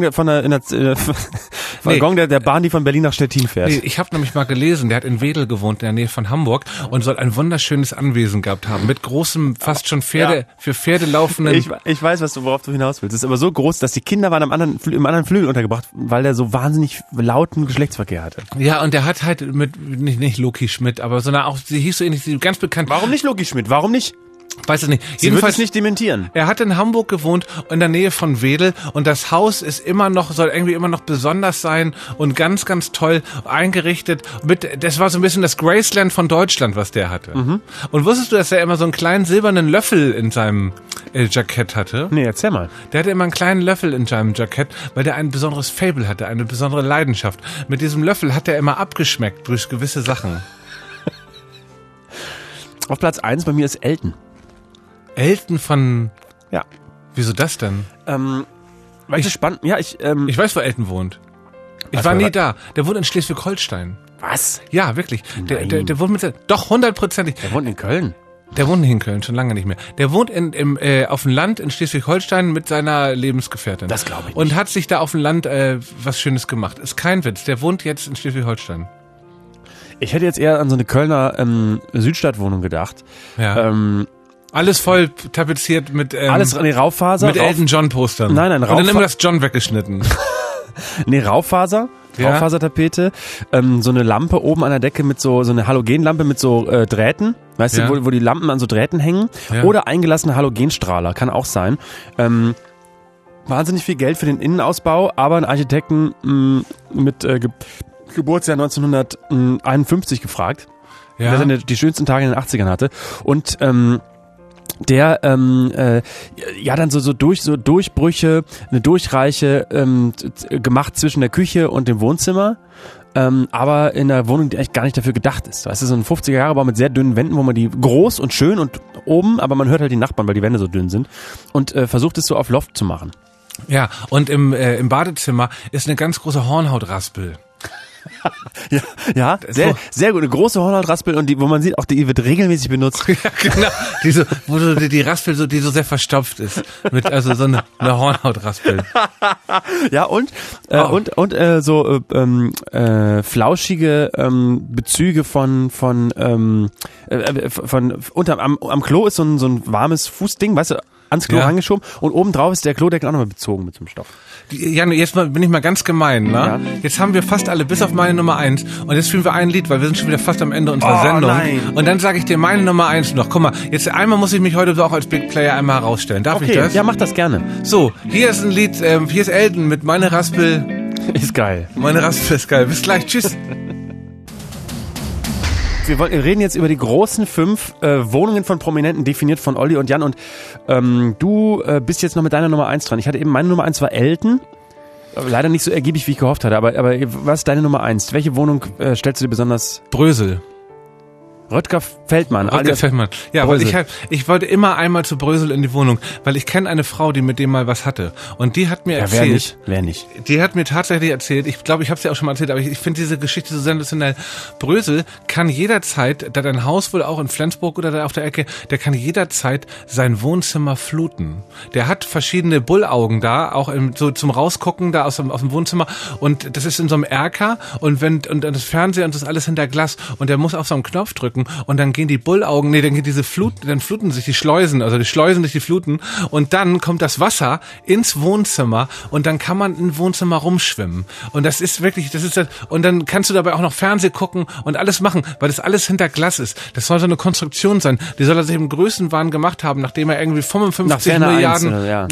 der Bahn, die von Berlin nach Stettin fährt. Nee, ich habe nämlich mal gelesen, der hat in Wedel gewohnt, in der Nähe von Hamburg und soll ein wunderschönes Anwesen gehabt haben. Mit großem, fast schon für Pferde laufenden... Ich weiß, worauf du hinaus willst. Es ist aber so groß, dass die Kinder waren im anderen Flügel untergebracht, weil der so wahnsinnig lauten Geschlechtsverkehr hatte. Ja, und der hat halt nicht Loki Schmidt, aber sondern auch, sie hieß so ähnlich, ganz bekannt. Warum nicht Loki Schmidt? Warum nicht? Weiß es nicht. Sie jedenfalls wird es nicht dementieren. Er hat in Hamburg gewohnt, in der Nähe von Wedel und das Haus ist soll irgendwie immer noch besonders sein und ganz, ganz toll eingerichtet. Das war so ein bisschen das Graceland von Deutschland, was der hatte. Mhm. Und wusstest du, dass er immer so einen kleinen silbernen Löffel in seinem Jackett hatte? Nee, erzähl mal. Der hatte immer einen kleinen Löffel in seinem Jackett, weil der ein besonderes Faible hatte, eine besondere Leidenschaft. Mit diesem Löffel hat er immer abgeschmeckt durch gewisse Sachen. Auf Platz 1 bei mir ist Elton. Elton von... Ja. Wieso das denn? Weil ich spannend... Ja, ich weiß, wo Elton wohnt. Ich war nie da. Der wohnt in Schleswig-Holstein. Was? Ja, wirklich. Der wohnt doch 100%. Der wohnt in Köln. Der wohnt nicht in Köln, schon lange nicht mehr. Der wohnt auf dem Land in Schleswig-Holstein mit seiner Lebensgefährtin. Das glaube ich nicht. Und hat sich da auf dem Land was Schönes gemacht. Ist kein Witz. Der wohnt jetzt in Schleswig-Holstein. Ich hätte jetzt eher an so eine Kölner Südstadtwohnung gedacht. Ja. Alles voll tapeziert mit Raufaser. Mit Elton John Postern. Nein, Raufaser. Und dann immer das John weggeschnitten. Nee, Raufaser. Ja. Raufasertapete. So eine Lampe oben an der Decke mit so eine Halogenlampe mit so Drähten. Weißt du, wo die Lampen an so Drähten hängen. Ja. Oder eingelassene Halogenstrahler. Kann auch sein. Wahnsinnig viel Geld für den Innenausbau, aber einen Architekten mit Geburtsjahr 1951 gefragt. Ja. Der die schönsten Tage in den 80ern hatte. Und der dann so Durchbrüche, eine Durchreiche gemacht zwischen der Küche und dem Wohnzimmer, aber in einer Wohnung, die eigentlich gar nicht dafür gedacht ist. Weißt du, so ein 50er-Jahre-Bau mit sehr dünnen Wänden, wo man die groß und schön und oben, aber man hört halt die Nachbarn, weil die Wände so dünn sind und versucht es so auf Loft zu machen. Ja, und im Badezimmer ist eine ganz große Hornhautraspel. Ja, sehr gut. Eine große Hornhautraspel und wo man sieht, auch die wird regelmäßig benutzt. Ja, genau. Wo die Raspel die so sehr verstopft ist. Also so eine Hornhautraspel. Ja, und flauschige Bezüge von am Klo ist so ein warmes Fußding, weißt du, ans Klo angeschoben und oben drauf ist der Klodeckel auch nochmal bezogen mit so einem Stoff. Jan, jetzt bin ich mal ganz gemein, ne? Ja. Jetzt haben wir fast alle, bis auf meine Nummer 1 und jetzt spielen wir ein Lied, weil wir sind schon wieder fast am Ende unserer Sendung. Nein. Und dann sage ich dir meine Nummer 1 noch. Guck mal, jetzt einmal muss ich mich heute auch als Big Player einmal herausstellen. Darf ich das? Ja, mach das gerne. So, hier ist ein Lied, hier ist Elton mit Meine Raspel. Ist geil. Meine Raspel ist geil. Bis gleich, tschüss. Wir reden jetzt über die großen 5 Wohnungen von Prominenten, definiert von Olli und Jan. Und du bist jetzt noch mit deiner Nummer 1 dran. Ich hatte eben, meine Nummer 1 war Elton. Leider nicht so ergiebig, wie ich gehofft hatte. Aber was ist deine Nummer 1? Welche Wohnung stellst du dir besonders? Brösel. Röttger Feldmann. Ja, weil ich wollte immer einmal zu Brösel in die Wohnung, weil ich kenne eine Frau, die mit dem mal was hatte. Und die hat mir erzählt. Wer nicht? Die hat mir tatsächlich erzählt, ich glaube, ich habe es ja auch schon mal erzählt, aber ich finde diese Geschichte so sensationell. Brösel kann jederzeit, da dein Haus wohl auch in Flensburg oder da auf der Ecke, der kann jederzeit sein Wohnzimmer fluten. Der hat verschiedene Bullaugen da, auch so zum Rausgucken da aus dem Wohnzimmer. Und das ist in so einem Erker und das Fernseher und das alles hinter Glas. Und der muss auf so einen Knopf drücken. drücken und dann gehen die Bullaugen, dann geht diese Fluten, dann fluten sich die Schleusen, also die Schleusen durch die Fluten und dann kommt das Wasser ins Wohnzimmer und dann kann man im Wohnzimmer rumschwimmen. Und das ist wirklich, und dann kannst du dabei auch noch Fernsehen gucken und alles machen, weil das alles hinter Glas ist. Das soll so eine Konstruktion sein. Die soll er sich im Größenwahn gemacht haben, nachdem er irgendwie 55 Milliarden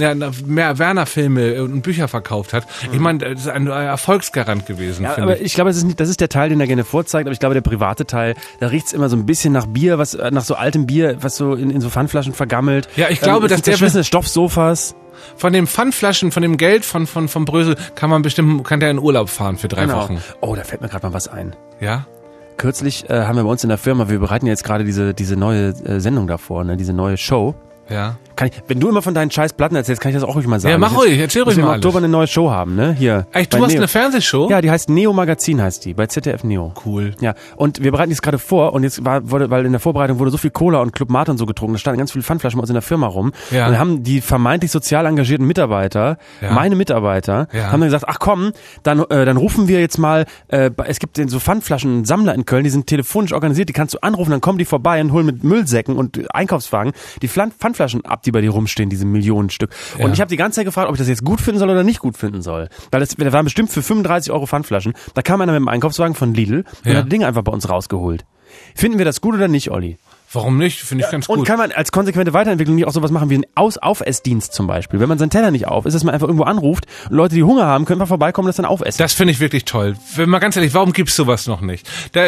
mehr Werner-Filme und Bücher verkauft hat. Ich meine, das ist ein Erfolgsgarant gewesen. Ja, aber ich glaube, das ist der Teil, den er gerne vorzeigt, aber ich glaube, der private Teil, da riecht's immer so ein bisschen nach Bier, nach so altem Bier, was so in so Pfandflaschen vergammelt. Ja, ich glaube, dass der Stoffsofas. Von den Pfandflaschen, von dem Geld von Brösel kann der in Urlaub fahren für 3 Wochen. Oh, da fällt mir gerade mal was ein. Ja? Kürzlich haben wir bei uns in der Firma, wir bereiten jetzt gerade diese neue Sendung davor, ne, diese neue Show. Ja. Wenn du immer von deinen scheiß Platten erzählst, kann ich das auch ruhig mal sagen. Ja, mach ruhig, erzähl ruhig mal alles. Im Oktober eine neue Show haben, ne? Hier. Echt, du hast eine Fernsehshow? Ja, die heißt Neo Magazin, heißt die, bei ZDF Neo. Cool. Ja, und wir bereiten das gerade vor und jetzt weil in der Vorbereitung wurde so viel Cola und Club Mate und so getrunken, da standen ganz viele Pfandflaschen bei uns in der Firma rum. Ja. Und dann haben die vermeintlich sozial engagierten Mitarbeiter, meine Mitarbeiter, haben dann gesagt, ach komm, dann rufen wir jetzt mal, es gibt so Pfandflaschen-Sammler in Köln, die sind telefonisch organisiert, die kannst du anrufen, dann kommen die vorbei und holen mit Müllsäcken und Einkaufswagen die Pfandflaschen ab, die bei dir rumstehen, diese Millionen Stück. Und ich habe die ganze Zeit gefragt, ob ich das jetzt gut finden soll oder nicht gut finden soll. Weil da waren bestimmt für 35 € Pfandflaschen. Da kam einer mit dem Einkaufswagen von Lidl und hat die Dinge einfach bei uns rausgeholt. Finden wir das gut oder nicht, Olli? Warum nicht? Finde ich ganz gut. Und kann man als konsequente Weiterentwicklung nicht auch sowas machen wie einen Aufessdienst zum Beispiel? Wenn man seinen Teller nicht auf ist, dass man einfach irgendwo anruft und Leute, die Hunger haben, können einfach vorbeikommen und das dann aufessen. Das finde ich wirklich toll. Mal ganz ehrlich, warum gibt's sowas noch nicht?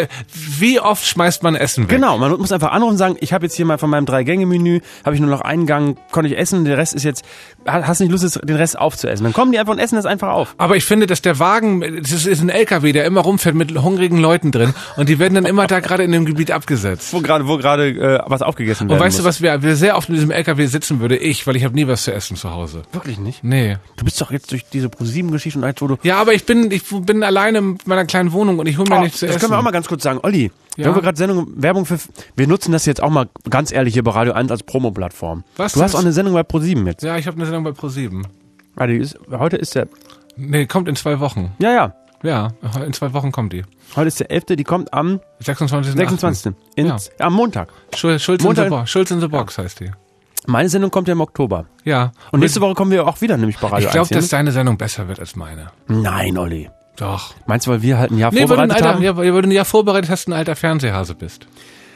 Wie oft schmeißt man Essen weg? Genau, man muss einfach anrufen und sagen, ich habe jetzt hier mal von meinem 3-Gänge-Menü, habe ich nur noch einen Gang, konnte ich essen, der Rest ist jetzt, hast nicht Lust, den Rest aufzuessen. Dann kommen die einfach und essen das einfach auf. Aber ich finde, dass der Wagen, das ist ein LKW, der immer rumfährt mit hungrigen Leuten drin und die werden dann immer da gerade in dem Gebiet abgesetzt. Wo gerade was aufgegessen und weißt du, was wir sehr oft in diesem LKW sitzen würde? Weil ich habe nie was zu essen zu Hause. Wirklich nicht? Nee. Du bist doch jetzt durch diese ProSieben-Geschichte und alles, wo du... Ja, aber ich bin alleine in meiner kleinen Wohnung und ich hole mir nichts zu essen. Das können wir auch mal ganz kurz sagen. Olli, wir haben gerade Werbung für... Wir nutzen das jetzt auch mal ganz ehrlich hier bei Radio 1 als Promo-Plattform. Was? Du hast auch eine Sendung bei ProSieben jetzt. Ja, ich habe eine Sendung bei ProSieben. Heute ist der... Nee, kommt in 2 Wochen. Ja. Ja, in 2 Wochen kommt die. Heute ist der 11., die kommt am 26. Am Montag. Schulz in the Box heißt die. Meine Sendung kommt ja im Oktober. Ja. Und nächste Woche kommen wir auch wieder, nämlich bei Radio 1. Ich glaube, dass deine Sendung besser wird als meine. Nein, Olli. Doch. Meinst du, weil wir halt ein Jahr vorbereitet haben? Weil du ein Jahr vorbereitet hast, ein alter Fernsehhase bist.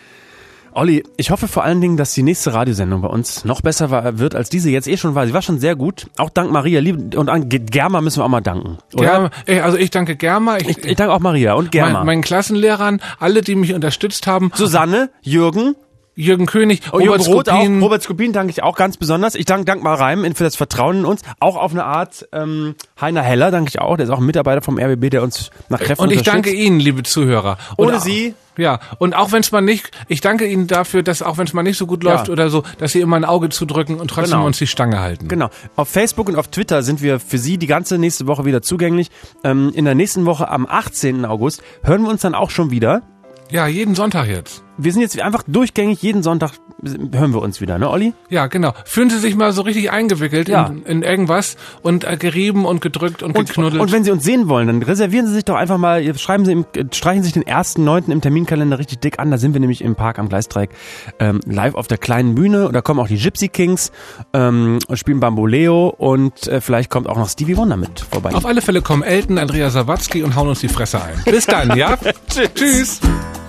Olli, ich hoffe vor allen Dingen, dass die nächste Radiosendung bei uns noch besser wird, als diese jetzt schon war. Sie war schon sehr gut. Auch dank Maria. Und an Germa müssen wir auch mal danken. Oder? Also ich danke Germa. Ich danke auch Maria und Germa. Meinen Klassenlehrern, alle, die mich unterstützt haben. Susanne, Jürgen König, Robert Skopin danke ich auch ganz besonders. Ich danke mal Reim für das Vertrauen in uns. Auch auf eine Art Heiner Heller danke ich auch. Der ist auch ein Mitarbeiter vom RBB, der uns nach Kräften unterstützt. Und ich danke Ihnen, liebe Zuhörer. Ohne Sie... Ja, und auch wenn es mal nicht, ich danke Ihnen dafür, dass auch wenn es mal nicht so gut läuft oder so, dass Sie immer ein Auge zudrücken und trotzdem uns die Stange halten. Genau. Auf Facebook und auf Twitter sind wir für Sie die ganze nächste Woche wieder zugänglich. In der nächsten Woche am 18. August hören wir uns dann auch schon wieder. Ja, jeden Sonntag jetzt. Wir sind jetzt einfach durchgängig, jeden Sonntag hören wir uns wieder, ne, Olli? Ja, genau. Fühlen Sie sich mal so richtig eingewickelt in irgendwas und gerieben und gedrückt und geknuddelt. Und wenn Sie uns sehen wollen, dann reservieren Sie sich doch einfach mal, streichen Sie sich den 1.9. im Terminkalender richtig dick an. Da sind wir nämlich im Park am Gleisdreieck live auf der kleinen Bühne. Und da kommen auch die Gypsy Kings und spielen Bamboleo und vielleicht kommt auch noch Stevie Wonder mit vorbei. Auf alle Fälle kommen Elton, Andrea Sawatzki und hauen uns die Fresse ein. Bis dann, ja? Tschüss.